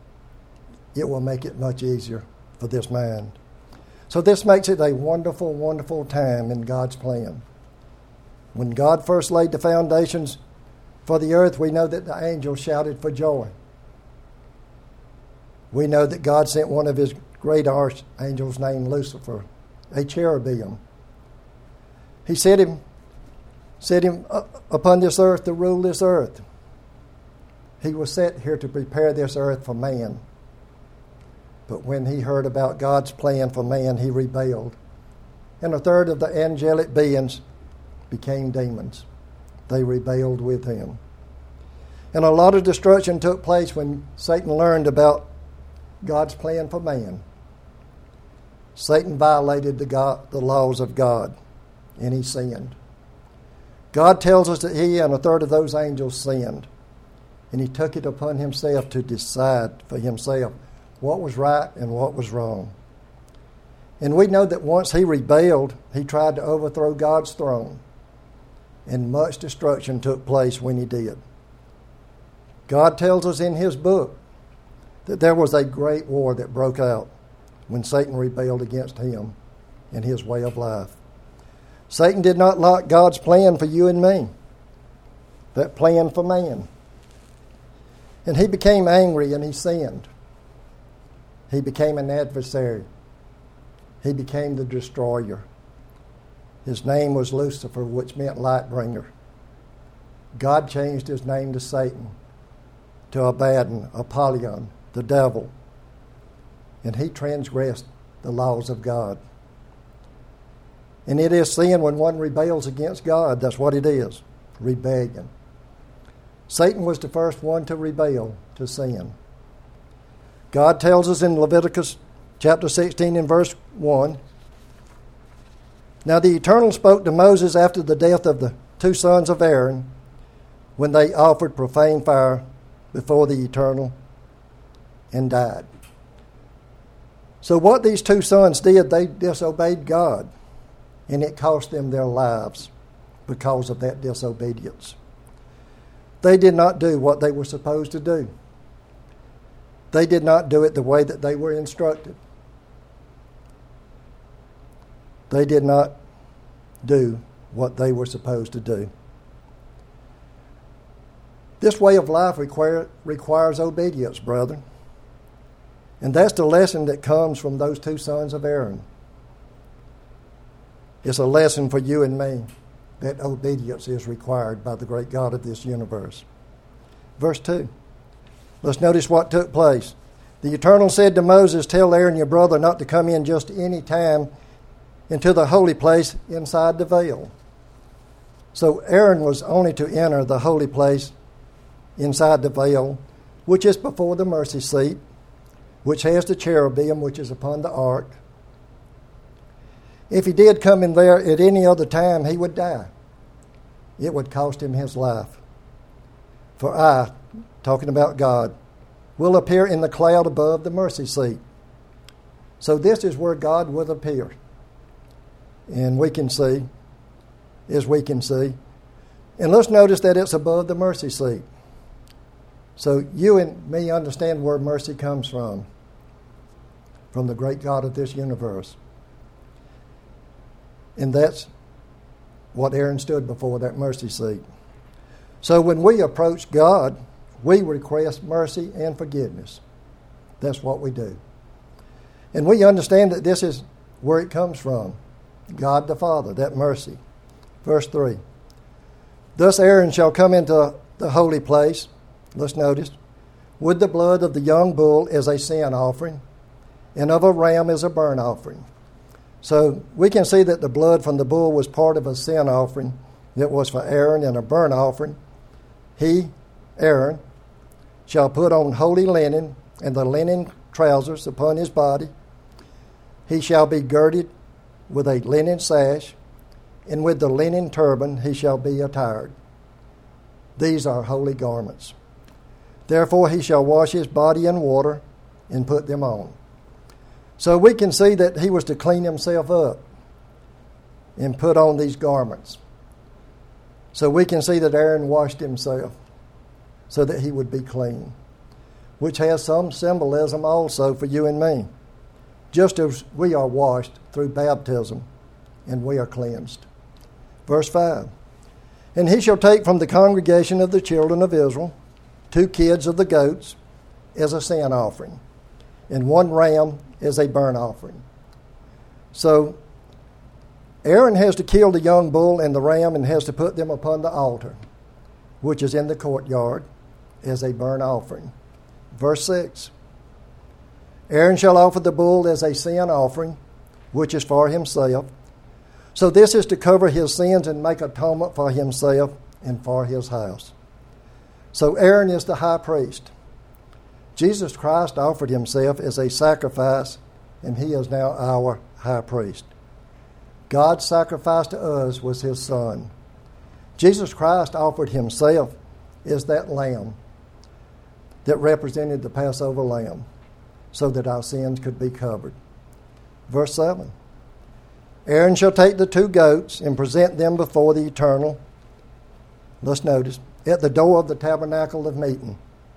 it will make it much easier for this mind. So this makes it a wonderful, wonderful time in God's plan. When God first laid the foundations for the earth, we know that the angels shouted for joy. We know that God sent one of his great archangels named Lucifer, a cherubim. He set him upon this earth to rule this earth. He was set here to prepare this earth for man. But when he heard about God's plan for man, he rebelled. And a third of the angelic beings became demons. They rebelled with him. And a lot of destruction took place when Satan learned about God's plan for man. Satan violated the laws of God, and he sinned. God tells us that he and a third of those angels sinned. And he took it upon himself to decide for himself what was right and what was wrong. And we know that once he rebelled, he tried to overthrow God's throne. And much destruction took place when he did. God tells us in His book that there was a great war that broke out when Satan rebelled against Him and His way of life. Satan did not like God's plan for you and me, that plan for man. And he became angry and he sinned. He became an adversary. He became the destroyer. His name was Lucifer, which meant light bringer. God changed his name to Satan, to Abaddon, Apollyon, the devil. And he transgressed the laws of God. And it is sin when one rebels against God. That's what it is, rebellion. Satan was the first one to rebel, to sin. God tells us in Leviticus chapter 16 and verse 1, "Now the Eternal spoke to Moses after the death of the two sons of Aaron, when they offered profane fire before the Eternal and died." So what these two sons did, they disobeyed God, and it cost them their lives because of that disobedience. They did not do what they were supposed to do. They did not do it the way that they were instructed. They did not do what they were supposed to do. This way of life requires obedience, brethren. And that's the lesson that comes from those two sons of Aaron. It's a lesson for you and me that obedience is required by the great God of this universe. Verse 2. Let's notice what took place. The Eternal said to Moses, "Tell Aaron your brother not to come in just any time into the holy place inside the veil." So Aaron was only to enter the holy place inside the veil, which is before the mercy seat, which has the cherubim which is upon the ark. If he did come in there at any other time, he would die. It would cost him his life. For I, talking about God, will appear in the cloud above the mercy seat. So this is where God will appear. And we can see, as we can see. And let's notice that it's above the mercy seat. So you and me understand where mercy comes from the great God of this universe. And that's what Aaron stood before, that mercy seat. So when we approach God, we request mercy and forgiveness. That's what we do. And we understand that this is where it comes from. God the Father, that mercy. Verse 3. "Thus Aaron shall come into the holy place," let's notice, "with the blood of the young bull as a sin offering, and of a ram as a burnt offering." So we can see that the blood from the bull was part of a sin offering that was for Aaron, and a burnt offering. He, Aaron, shall put on holy linen and the linen trousers upon his body. He shall be girded with a linen sash, and with the linen turban he shall be attired. These are holy garments. Therefore he shall wash his body in water and put them on. So we can see that he was to clean himself up and put on these garments. So we can see that Aaron washed himself so that he would be clean, which has some symbolism also for you and me, just as we are washed through baptism and we are cleansed. Verse 5. "And he shall take from the congregation of the children of Israel 2 kids of the goats as a sin offering, and 1 ram as a burnt offering." So Aaron has to kill the young bull and the ram and has to put them upon the altar, which is in the courtyard, as a burnt offering. Verse 6. "Aaron shall offer the bull as a sin offering, which is for himself." So this is to cover his sins and make atonement for himself and for his house. So Aaron is the high priest. Jesus Christ offered himself as a sacrifice, and he is now our high priest. God's sacrifice to us was his Son. Jesus Christ offered himself as that lamb that represented the Passover lamb, so that our sins could be covered. Verse 7. "Aaron shall take the 2 goats and present them before the Eternal." Let's notice, at the door of the tabernacle of meeting.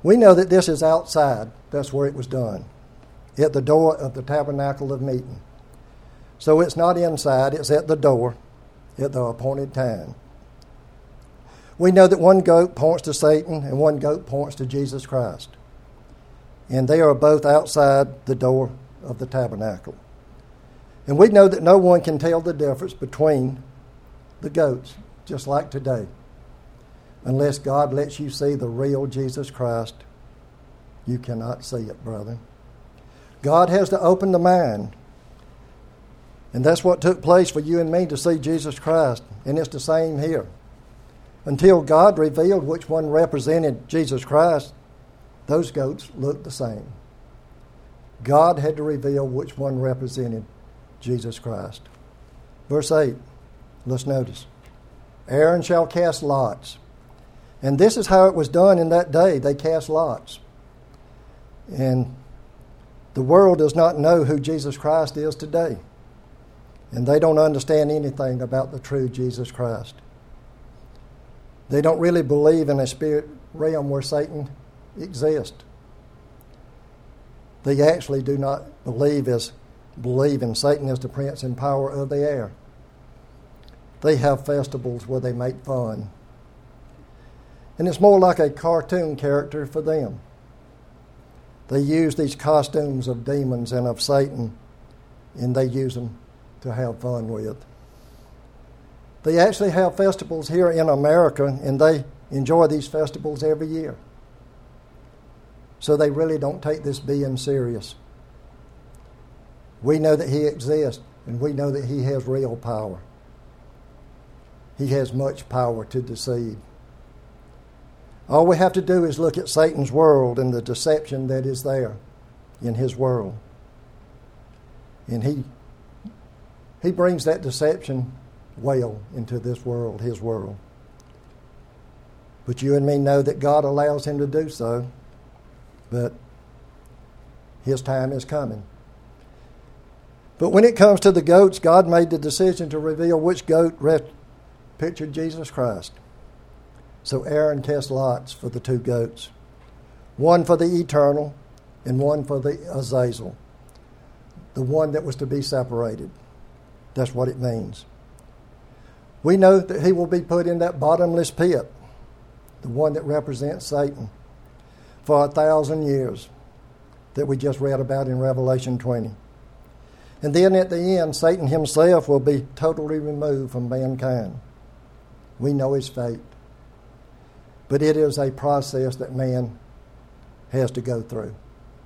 We know that this is outside. That's where it was done, at the door of the tabernacle of meeting. So it's not inside, it's at the door at the appointed time. We know that one goat points to Satan and one goat points to Jesus Christ. And they are both outside the door of the tabernacle. And we know that no one can tell the difference between the goats, just like today, unless God lets you see the real Jesus Christ. You cannot see it, brother. God has to open the mind. And that's what took place for you and me to see Jesus Christ. And it's the same here. Until God revealed which one represented Jesus Christ, those goats looked the same. God had to reveal which one represented Jesus Christ. Verse 8, let's notice. Aaron shall cast lots. And this is how it was done in that day. They cast lots. And the world does not know who Jesus Christ is today. And they don't understand anything about the true Jesus Christ. They don't really believe in a spirit realm where Satan exists. They actually do not believe in Satan as the prince and power of the air. They have festivals where they make fun. And it's more like a cartoon character for them. They use these costumes of demons and of Satan, and they use them to have fun with. They actually have festivals here in America, and they enjoy these festivals every year. So they really don't take this being serious. We know that he exists, and we know that he has real power. He has much power to deceive. All we have to do is look at Satan's world and the deception that is there in his world. And he brings that deception well into this world, his world. But you and me know that God allows him to do so, but his time is coming. But when it comes to the goats, God made the decision to reveal which goat pictured Jesus Christ. So Aaron cast lots for the two goats, one for the eternal and one for the Azazel, the one that was to be separated. That's what it means. We know that he will be put in that bottomless pit, the one that represents Satan, for 1,000 years that we just read about in Revelation 20. And then at the end, Satan himself will be totally removed from mankind. We know his fate. But it is a process that man has to go through.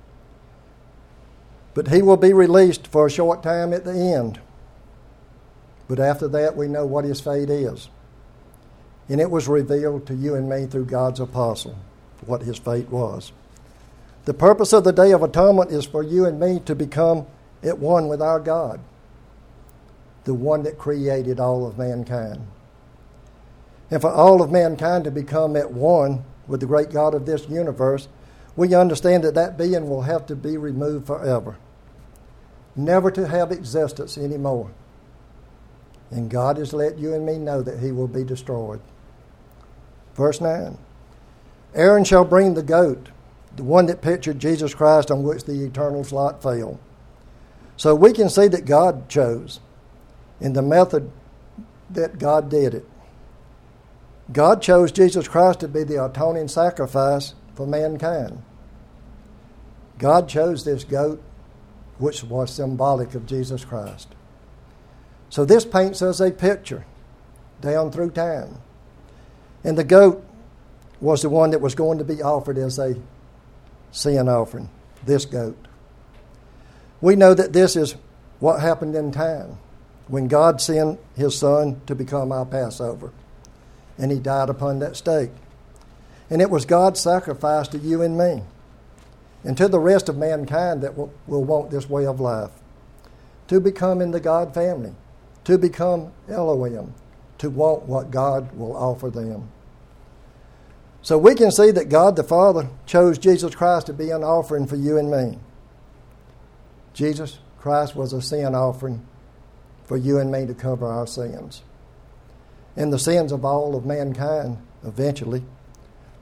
But he will be released for a short time at the end. But after that, we know what his fate is. And it was revealed to you and me through God's apostle what his fate was. The purpose of the Day of Atonement is for you and me to become at one with our God, the one that created all of mankind. And for all of mankind to become at one with the great God of this universe, we understand that that being will have to be removed forever, never to have existence anymore. And God has let you and me know that he will be destroyed. Verse 9, Aaron shall bring the goat, the one that pictured Jesus Christ on which the eternal lot fell. So we can see that God chose in the method that God did it. God chose Jesus Christ to be the atoning sacrifice for mankind. God chose this goat, which was symbolic of Jesus Christ. So this paints us a picture down through time. And the goat was the one that was going to be offered as a sin offering, this goat. We know that this is what happened in time when God sent his Son to become our Passover. And he died upon that stake. And it was God's sacrifice to you and me and to the rest of mankind that will want this way of life, to become in the God family, to become Elohim, to want what God will offer them. So we can see that God the Father chose Jesus Christ to be an offering for you and me. Jesus Christ was a sin offering for you and me to cover our sins and the sins of all of mankind eventually,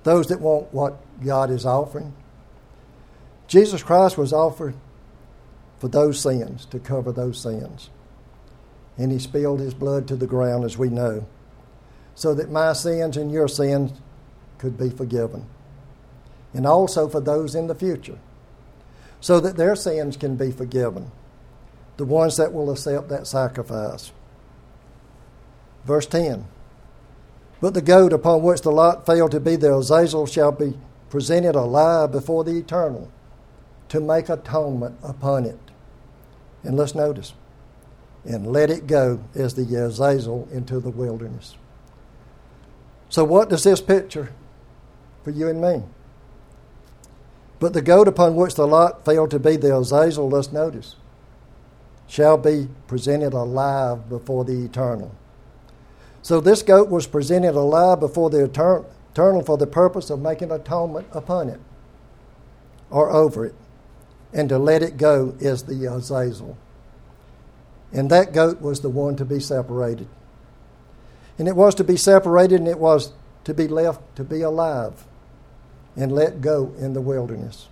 those that want what God is offering. Jesus Christ was offered for those sins, to cover those sins. And he spilled his blood to the ground, as we know, so that my sins and your sins could be forgiven. And also for those in the future, so that their sins can be forgiven, the ones that will accept that sacrifice. Verse 10, but the goat upon which the lot fell to be the Azazel shall be presented alive before the Eternal to make atonement upon it. And let's notice, and let it go as the Azazel into the wilderness. So what does this picture for you and me? But the goat upon which the lot fell to be the Azazel, let's notice, shall be presented alive before the Eternal. So this goat was presented alive before the Eternal for the purpose of making atonement upon it or over it. And to let it go is the Azazel. And that goat was the one to be separated. And it was to be separated, and it was to be left to be alive and let go in the wilderness.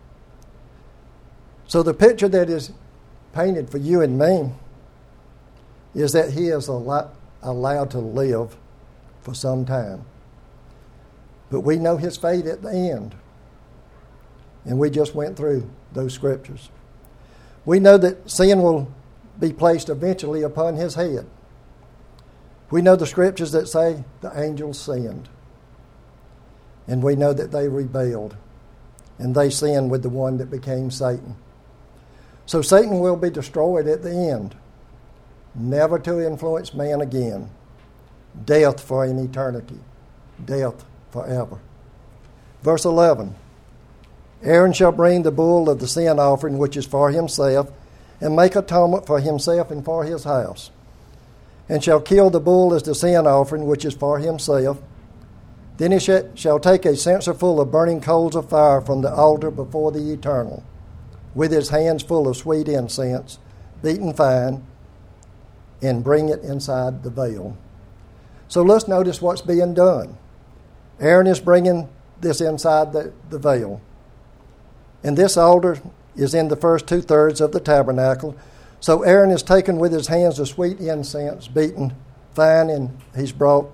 So the picture that is painted for you and me is that he is allowed to live for some time. But we know his fate at the end. And we just went through those scriptures. We know that sin will be placed eventually upon his head. We know the scriptures that say the angels sinned. And we know that they rebelled. And they sinned with the one that became Satan. So Satan will be destroyed at the end, never to influence man again. Death for an eternity. Death forever. Verse 11. Aaron shall bring the bull of the sin offering, which is for himself, and make atonement for himself and for his house. And shall kill the bull as the sin offering, which is for himself. Then he shall take a censer full of burning coals of fire from the altar before the Eternal, with his hands full of sweet incense, beaten fine, and bring it inside the veil. So let's notice what's being done. Aaron is bringing this inside the veil. And this altar is in the first 2/3 of the tabernacle. So Aaron is taken with his hands the sweet incense, beaten fine, and he's bringing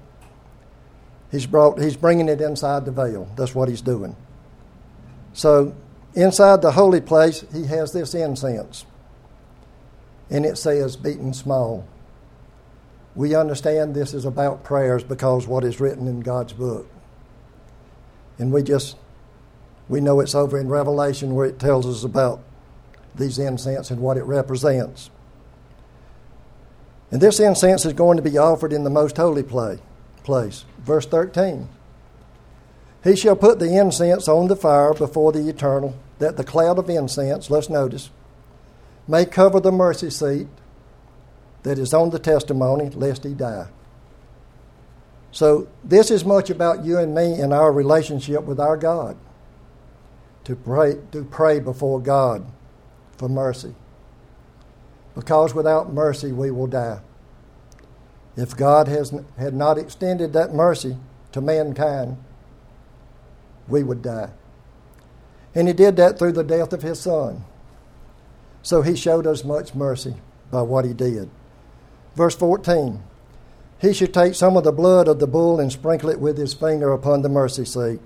it inside the veil. That's what he's doing. So inside the holy place, he has this incense. And it says beaten small. We understand this is about prayers because what is written in God's book. And we know it's over in Revelation where it tells us about these incense and what it represents. And this incense is going to be offered in the most holy place. Verse 13. He shall put the incense on the fire before the Eternal, that the cloud of incense, let's notice, may cover the mercy seat that is on the testimony, lest he die. So this is much about you and me and our relationship with our God. To pray before God for mercy. Because without mercy we will die. If God had not extended that mercy to mankind, we would die. And he did that through the death of his Son. So he showed us much mercy by what he did. Verse 14. He should take some of the blood of the bull and sprinkle it with his finger upon the mercy seat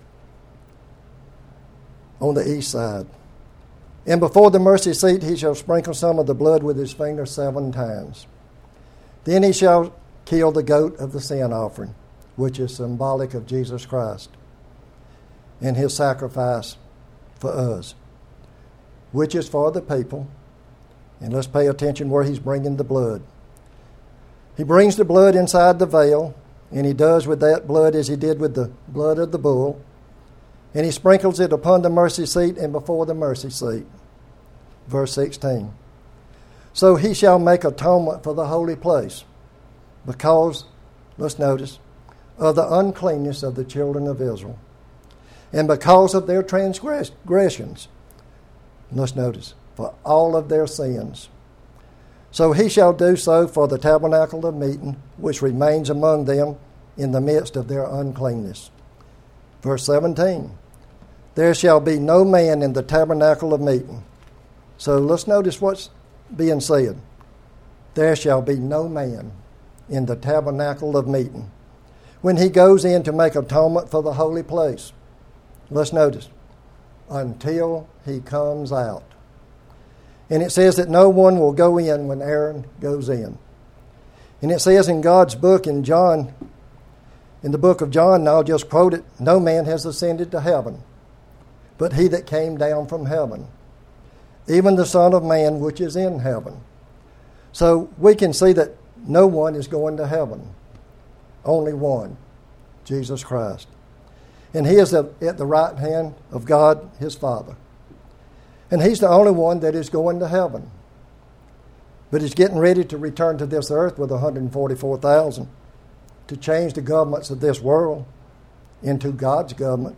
on the east side. And before the mercy seat he shall sprinkle some of the blood with his finger 7 times. Then he shall kill the goat of the sin offering, which is symbolic of Jesus Christ and his sacrifice for us, which is for the people. And let's pay attention where he's bringing the blood. He brings the blood inside the veil, and he does with that blood as he did with the blood of the bull. And he sprinkles it upon the mercy seat and before the mercy seat. Verse 16. So he shall make atonement for the holy place, because, let's notice, of the uncleanness of the children of Israel, and because of their transgressions. Let's notice, for all of their sins. So he shall do so for the tabernacle of meeting, which remains among them in the midst of their uncleanness. Verse 17, there shall be no man in the tabernacle of meeting. So let's notice what's being said. There shall be no man in the tabernacle of meeting when he goes in to make atonement for the holy place. Let's notice, until he comes out. And it says that no one will go in when Aaron goes in. And it says in God's book in John, in the book of John, and I'll just quote it, no man has ascended to heaven, but he that came down from heaven, even the Son of Man which is in heaven. So we can see that no one is going to heaven. Only one, Jesus Christ. And he is at the right hand of God, his Father. And he's the only one that is going to heaven. But he's getting ready to return to this earth with 144,000 to change the governments of this world into God's government.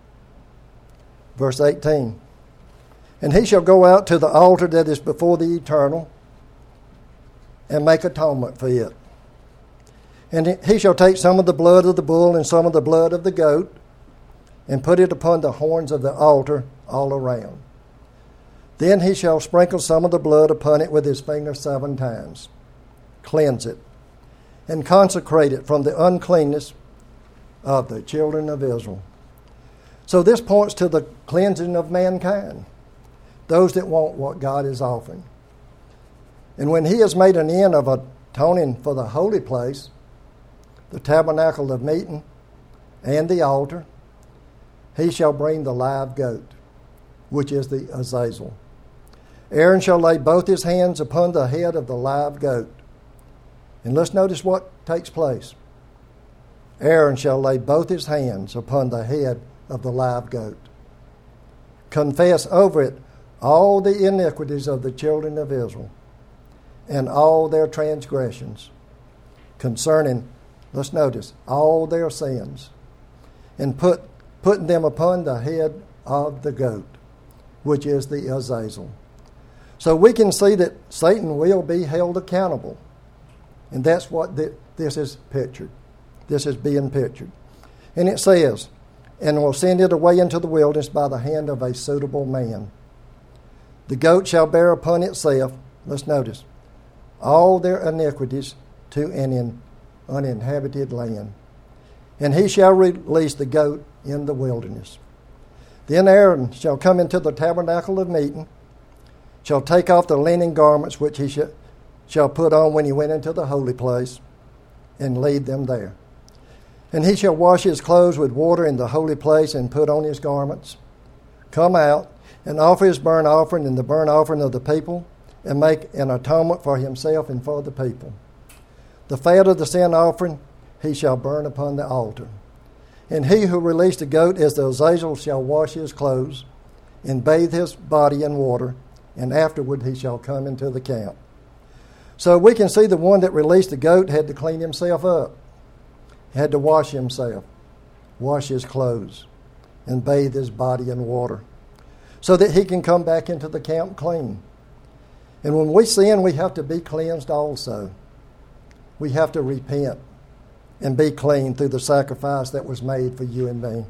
Verse 18, and he shall go out to the altar that is before the eternal and make atonement for it. And he shall take some of the blood of the bull and some of the blood of the goat and put it upon the horns of the altar all around. Then he shall sprinkle some of the blood upon it with his finger 7 times, cleanse it, and consecrate it from the uncleanness of the children of Israel. So this points to the cleansing of mankind, those that want what God is offering. And when he has made an end of atoning for the holy place, the tabernacle of meeting, and the altar, he shall bring the live goat, which is the azazel. Aaron shall lay both his hands upon the head of the live goat. And let's notice what takes place. Aaron shall lay both his hands upon the head of the live goat. Confess over it all the iniquities of the children of Israel and all their transgressions concerning, let's notice, all their sins, and putting them upon the head of the goat, which is the azazel. So we can see that Satan will be held accountable. And that's what this is pictured. This is being pictured. And it says, and will send it away into the wilderness by the hand of a suitable man. The goat shall bear upon itself, let's notice, all their iniquities to an uninhabited land. And he shall release the goat in the wilderness. Then Aaron shall come into the tabernacle of meeting, shall take off the linen garments which he shall put on when he went into the holy place, and leave them there. And he shall wash his clothes with water in the holy place, and put on his garments, come out, and offer his burnt offering and the burnt offering of the people, and make an atonement for himself and for the people. The fat of the sin offering he shall burn upon the altar. And he who released the goat as the azazel shall wash his clothes, and bathe his body in water, and afterward he shall come into the camp. So we can see the one that released the goat had to clean himself up. He had to wash himself, wash his clothes, and bathe his body in water, so that he can come back into the camp clean. And when we sin, we have to be cleansed also. We have to repent and be clean through the sacrifice that was made for you and me.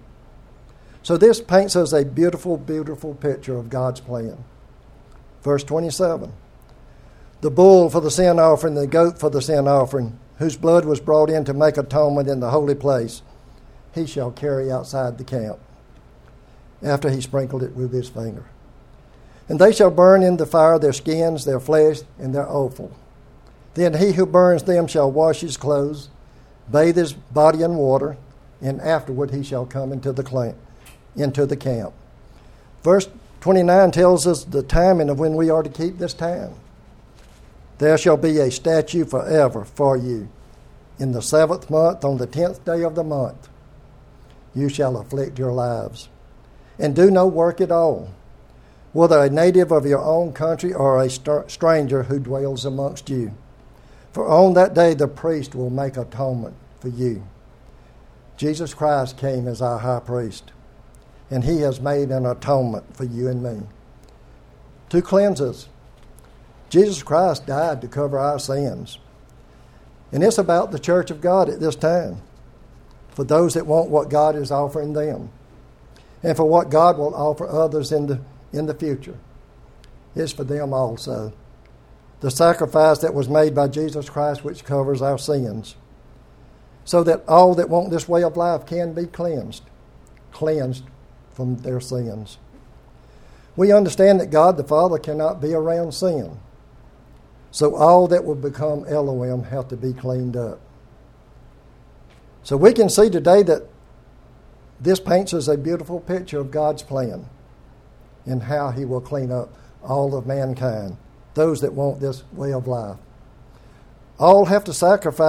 So this paints us a beautiful, beautiful picture of God's plan. Verse 27, the bull for the sin offering, the goat for the sin offering, whose blood was brought in to make atonement in the holy place, he shall carry outside the camp, after he sprinkled it with his finger. And they shall burn in the fire their skins, their flesh, and their offal. Then he who burns them shall wash his clothes, bathe his body in water, and afterward he shall come into the camp. Verse 29 tells us the timing of when we are to keep this time. There shall be a statute forever for you. In the 7th month, on the 10th day of the month, you shall afflict your lives, and do no work at all, whether a native of your own country or a stranger who dwells amongst you. For on that day the priest will make atonement for you. Jesus Christ came as our high priest, and he has made an atonement for you and me to cleanse us. Jesus Christ died to cover our sins. And it's about the church of God at this time. for those that want what God is offering them, and for what God will offer others in the future. It's for them also. The sacrifice that was made by Jesus Christ, which covers our sins, so that all that want this way of life can be cleansed from their sins. We understand that God the Father cannot be around sin, so all that will become Elohim have to be cleaned up. So we can see today that this paints us a beautiful picture of God's plan and how He will clean up all of mankind, those that want this way of life. All have to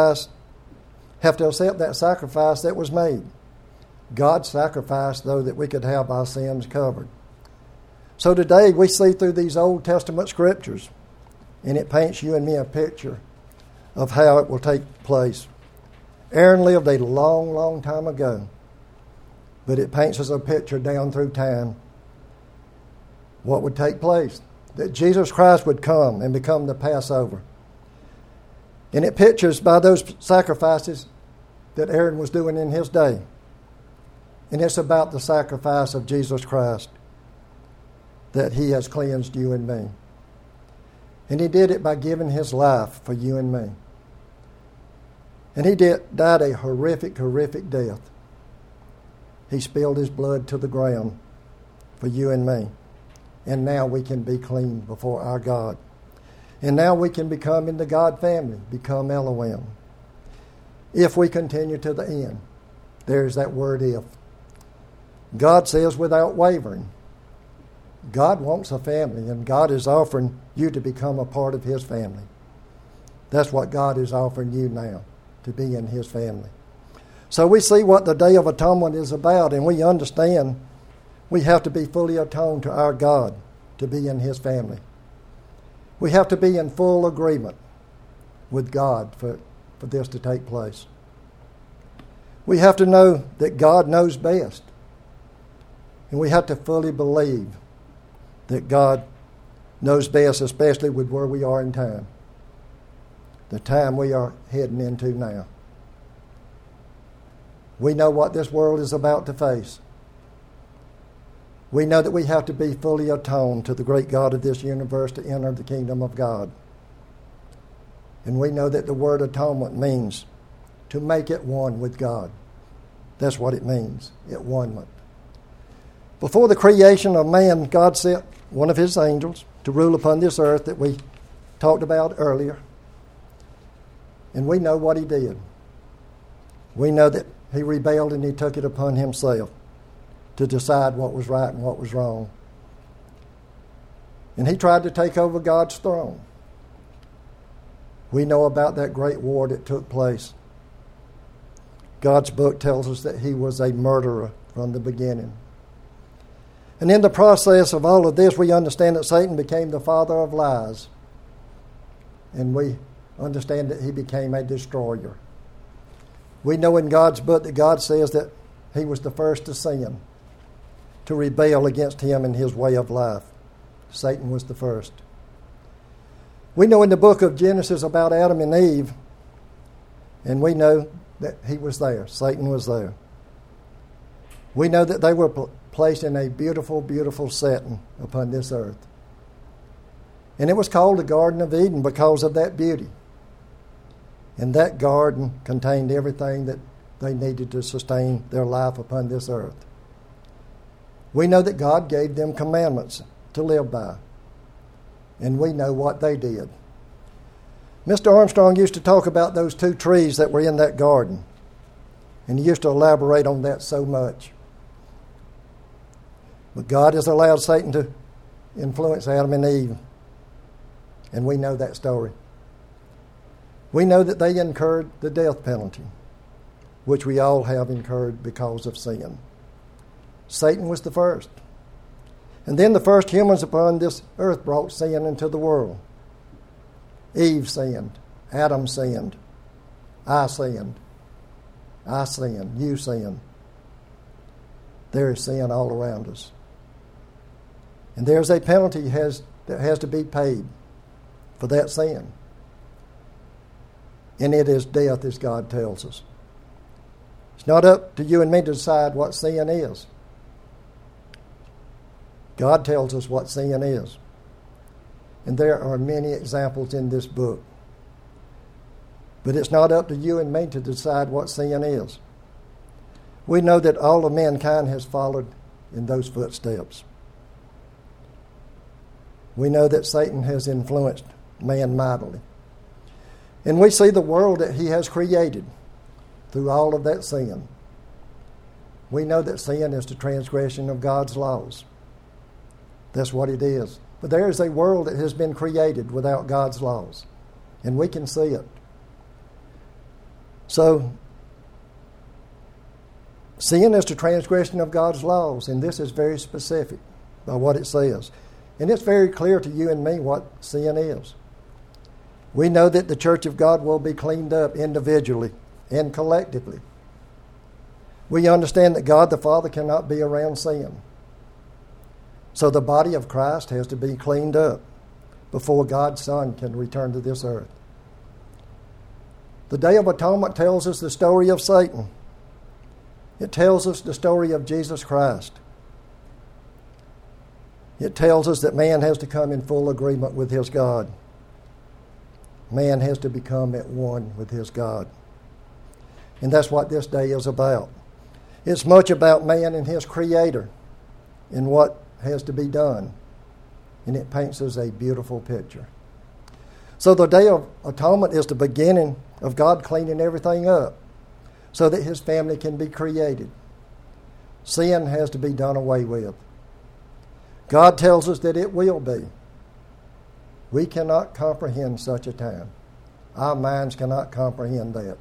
accept that sacrifice that was made. God sacrificed, though, that we could have our sins covered. So today we see through these Old Testament scriptures, and it paints you and me a picture of how it will take place. Aaron lived a long, long time ago, but it paints us a picture down through time what would take place, that Jesus Christ would come and become the Passover. And it pictures by those sacrifices that Aaron was doing in his day. And it's about the sacrifice of Jesus Christ that He has cleansed you and me. And He did it by giving His life for you and me. And He died a horrific, horrific death. He spilled His blood to the ground for you and me. And now we can be clean before our God. And now we can become in the God family, become Elohim. If we continue to the end. There's that word if. God says without wavering. God wants a family, and God is offering you to become a part of His family. That's what God is offering you now, to be in His family. So we see what the Day of Atonement is about, and we understand we have to be fully atoned to our God to be in His family. We have to be in full agreement with God for this to take place. We have to know that God knows best. And we have to fully believe that God knows best, especially with where we are in time. The time we are heading into now. We know what this world is about to face. We know that we have to be fully atoned to the great God of this universe to enter the kingdom of God. And we know that the word atonement means to make it one with God. That's what it means, at one. Before the creation of man, God sent one of His angels to rule upon this earth that we talked about earlier. And we know what he did. We know that he rebelled and he took it upon himself to decide what was right and what was wrong. And he tried to take over God's throne. We know about that great war that took place. God's book tells us that he was a murderer from the beginning. And in the process of all of this, we understand that Satan became the father of lies. And we understand that he became a destroyer. We know in God's book that God says that he was the first to sin, to rebel against him and his way of life. Satan was the first. We know in the book of Genesis about Adam and Eve, and we know that he was there. Satan was there. We know that they were placed in a beautiful, beautiful setting upon this earth. And it was called the Garden of Eden because of that beauty. And that garden contained everything that they needed to sustain their life upon this earth. We know that God gave them commandments to live by. And we know what they did. Mr. Armstrong used to talk about those two trees that were in that garden. And he used to elaborate on that so much. But God has allowed Satan to influence Adam and Eve. And we know that story. We know that they incurred the death penalty, which we all have incurred because of sin. Satan was the first. And then the first humans upon this earth brought sin into the world. Eve sinned. Adam sinned. I sinned. I sinned. You sinned. There is sin all around us. And there's a penalty that has to be paid for that sin. And it is death, as God tells us. It's not up to you and me to decide what sin is. God tells us what sin is. And there are many examples in this book. But it's not up to you and me to decide what sin is. We know that all of mankind has followed in those footsteps. We know that Satan has influenced man mightily. And we see the world that he has created through all of that sin. We know that sin is the transgression of God's laws. That's what it is. But there is a world that has been created without God's laws, and we can see it. So, sin is the transgression of God's laws, and this is very specific by what it says. And it's very clear to you and me what sin is. We know that the church of God will be cleaned up individually and collectively. We understand that God the Father cannot be around sin. So the body of Christ has to be cleaned up before God's Son can return to this earth. The Day of Atonement tells us the story of Satan. It tells us the story of Jesus Christ. It tells us that man has to come in full agreement with his God. Man has to become at one with his God. And that's what this day is about. It's much about man and his Creator and what has to be done. And it paints us a beautiful picture. So the Day of Atonement is the beginning of God cleaning everything up so that his family can be created. Sin has to be done away with. God tells us that it will be. We cannot comprehend such a time. Our minds cannot comprehend that.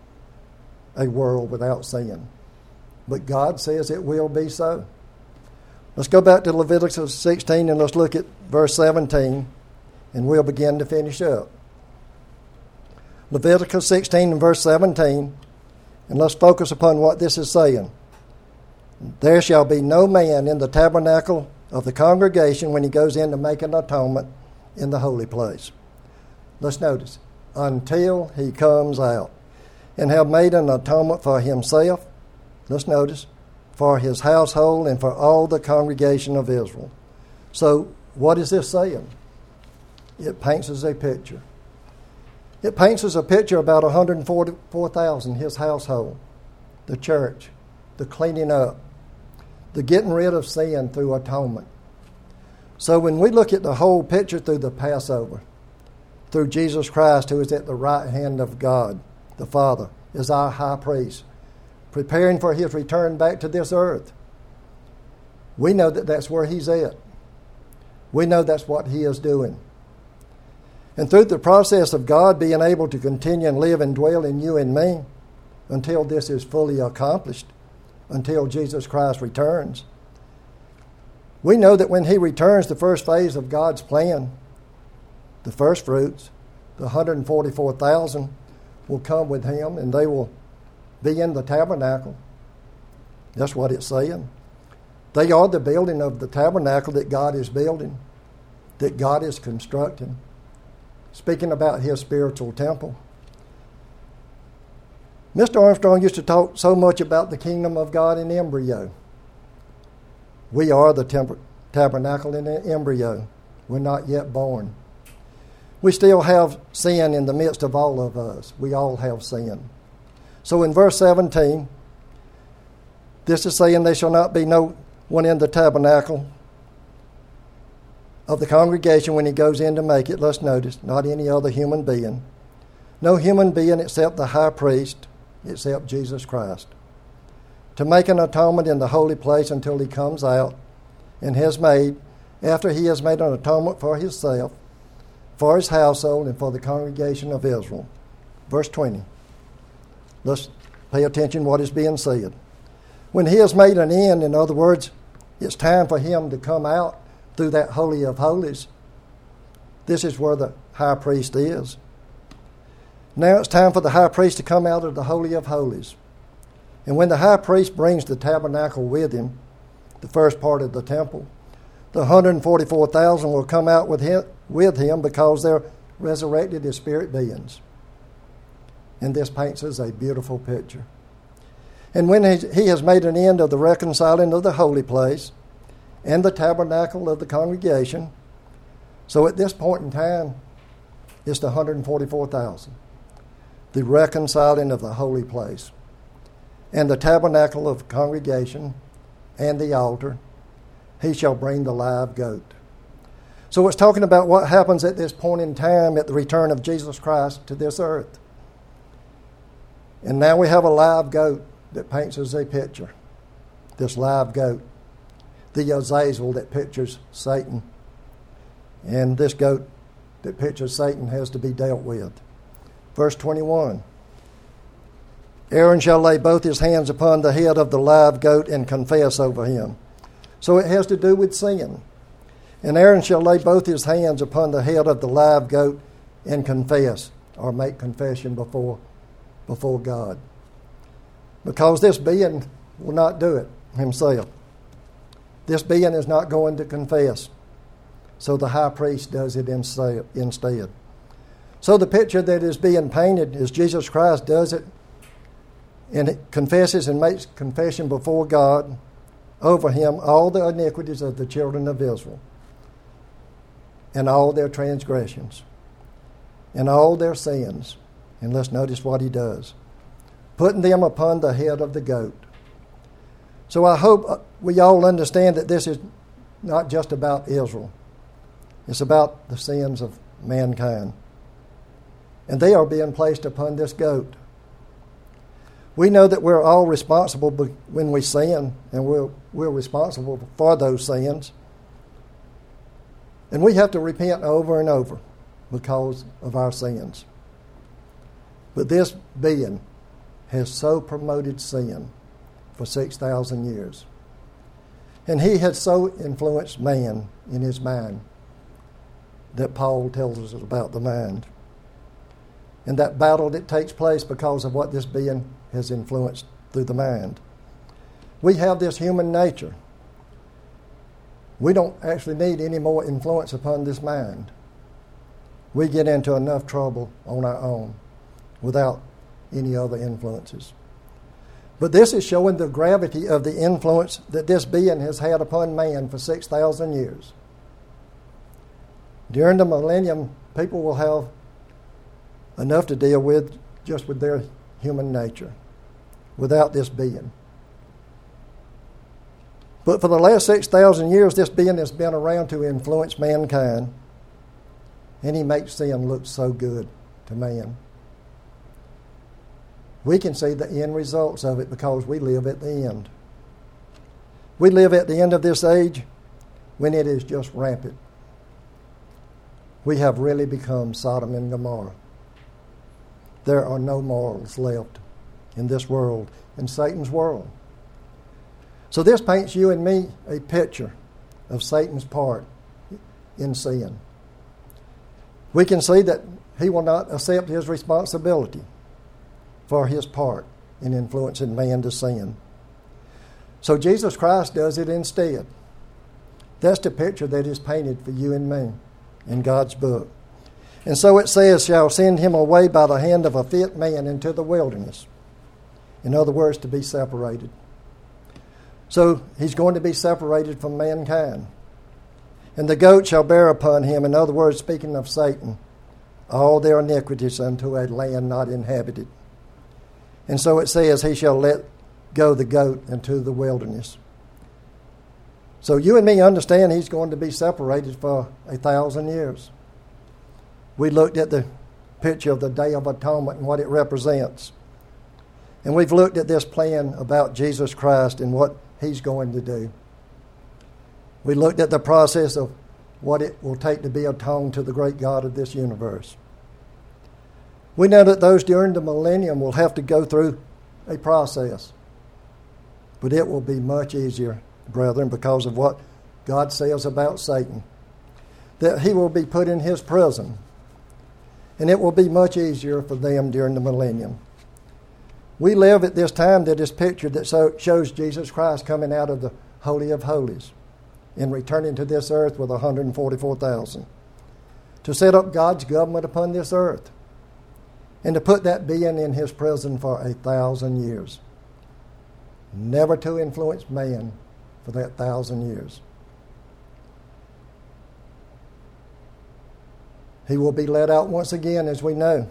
A world without sin. But God says it will be so. Let's go back to Leviticus 16 and let's look at verse 17 and we'll begin to finish up. Leviticus 16 and verse 17, and let's focus upon what this is saying. There shall be no man in the tabernacle of the congregation when he goes in to make an atonement in the holy place. Let's notice, until he comes out and have made an atonement for himself. Let's notice, for his household and for all the congregation of Israel. So, what is this saying? It paints us a picture. It paints us a picture about 144,000, his household, the church, the cleaning up, the getting rid of sin through atonement. So when we look at the whole picture through the Passover, through Jesus Christ, who is at the right hand of God, the Father, is our high priest, preparing for his return back to this earth. We know that that's where he's at. We know that's what he is doing. And through the process of God being able to continue and live and dwell in you and me until this is fully accomplished, until Jesus Christ returns, we know that when he returns, the first phase of God's plan, the first fruits, the 144,000 will come with him and they will be in the tabernacle. That's what it's saying. They are the building of the tabernacle that God is building, that God is constructing. Speaking about his spiritual temple. Mr. Armstrong used to talk so much about the kingdom of God in embryo. We are the tabernacle in an embryo. We're not yet born. We still have sin in the midst of all of us. We all have sin. So in verse 17, this is saying there shall not be no one in the tabernacle of the congregation when he goes in to make it. Let's notice, not any other human being. No human being except the high priest, except Jesus Christ. To make an atonement in the holy place until he comes out and has made, after he has made an atonement for himself, for his household, and for the congregation of Israel. Verse 20. Let's pay attention to what is being said. When he has made an end, in other words, it's time for him to come out through that Holy of Holies. This is where the high priest is. Now it's time for the high priest to come out of the Holy of Holies. And when the high priest brings the tabernacle with him, the first part of the temple, the 144,000 will come out with him because they're resurrected as spirit beings. And this paints us a beautiful picture. And when he has made an end of the reconciling of the holy place and the tabernacle of the congregation, so at this point in time, it's the 144,000. The reconciling of the holy place and the tabernacle of congregation and the altar, he shall bring the live goat. So it's talking about what happens at this point in time at the return of Jesus Christ to this earth. And now we have a live goat that paints us a picture. This live goat. The Azazel that pictures Satan. And this goat that pictures Satan has to be dealt with. Verse 21. Aaron shall lay both his hands upon the head of the live goat and confess over him. So it has to do with sin. And Aaron shall lay both his hands upon the head of the live goat and confess, or make confession before God. Because this being will not do it himself. This being is not going to confess. So the high priest does it instead. So the picture that is being painted is Jesus Christ does it, and it confesses and makes confession before God over him all the iniquities of the children of Israel, and all their transgressions, and all their sins. And let's notice what he does. Putting them upon the head of the goat. So I hope we all understand that this is not just about Israel. It's about the sins of mankind. And they are being placed upon this goat. We know that we're all responsible when we sin, and we're responsible for those sins. And we have to repent over and over because of our sins. But this being has so promoted sin for 6,000 years. And he has so influenced man in his mind that Paul tells us about the mind. And that battle that takes place because of what this being has influenced through the mind. We have this human nature. We don't actually need any more influence upon this mind. We get into enough trouble on our own without any other influences. But this is showing the gravity of the influence that this being has had upon man for 6,000 years. During the millennium, people will have enough to deal with just with their human nature, without this being. But for the last 6,000 years, this being has been around to influence mankind, and he makes sin look so good to man. We can see the end results of it because we live at the end. We live at the end of this age when it is just rampant. We have really become Sodom and Gomorrah. There are no morals left in this world, in Satan's world. So this paints you and me a picture of Satan's part in sin. We can see that he will not accept his responsibility for his part in influencing man to sin. So Jesus Christ does it instead. That's the picture that is painted for you and me in God's book. And so it says, shall send him away by the hand of a fit man into the wilderness. In other words, to be separated. So he's going to be separated from mankind. And the goat shall bear upon him, in other words, speaking of Satan, all their iniquities unto a land not inhabited. And so it says, he shall let go the goat into the wilderness. So you and me understand he's going to be separated for 1,000 years. We looked at the picture of the Day of Atonement and what it represents. And we've looked at this plan about Jesus Christ and what he's going to do. We looked at the process of what it will take to be atoned to the great God of this universe. We know that those during the millennium will have to go through a process. But it will be much easier, brethren, because of what God says about Satan. That he will be put in his prison. And it will be much easier for them during the millennium. We live at this time that is pictured that shows Jesus Christ coming out of the Holy of Holies and returning to this earth with 144,000 to set up God's government upon this earth and to put that being in his prison for 1,000 years. never to influence man for that 1,000 years. He will be let out once again, as we know.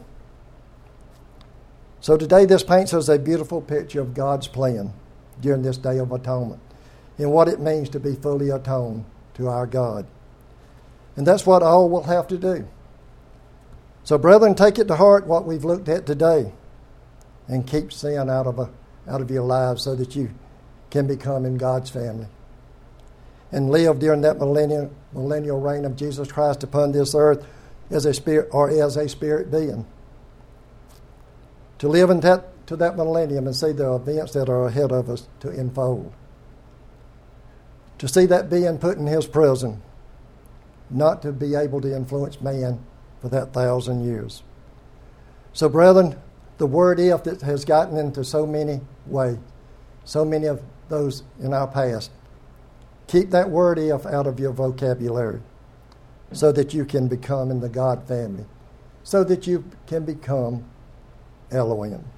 So today this paints us a beautiful picture of God's plan during this Day of Atonement and what it means to be fully atoned to our God. And that's what all will have to do. So brethren, take it to heart what we've looked at today and keep sin out of your lives so that you can become in God's family and live during that millennial reign of Jesus Christ upon this earth as a spirit being. To live to that millennium and see the events that are ahead of us to unfold. To see that being put in his prison, not to be able to influence man for that 1,000 years. So brethren, the word if that has gotten into so many ways, so many of those in our past, keep that word if out of your vocabulary so that you can become in the God family, so that you can become Elohim.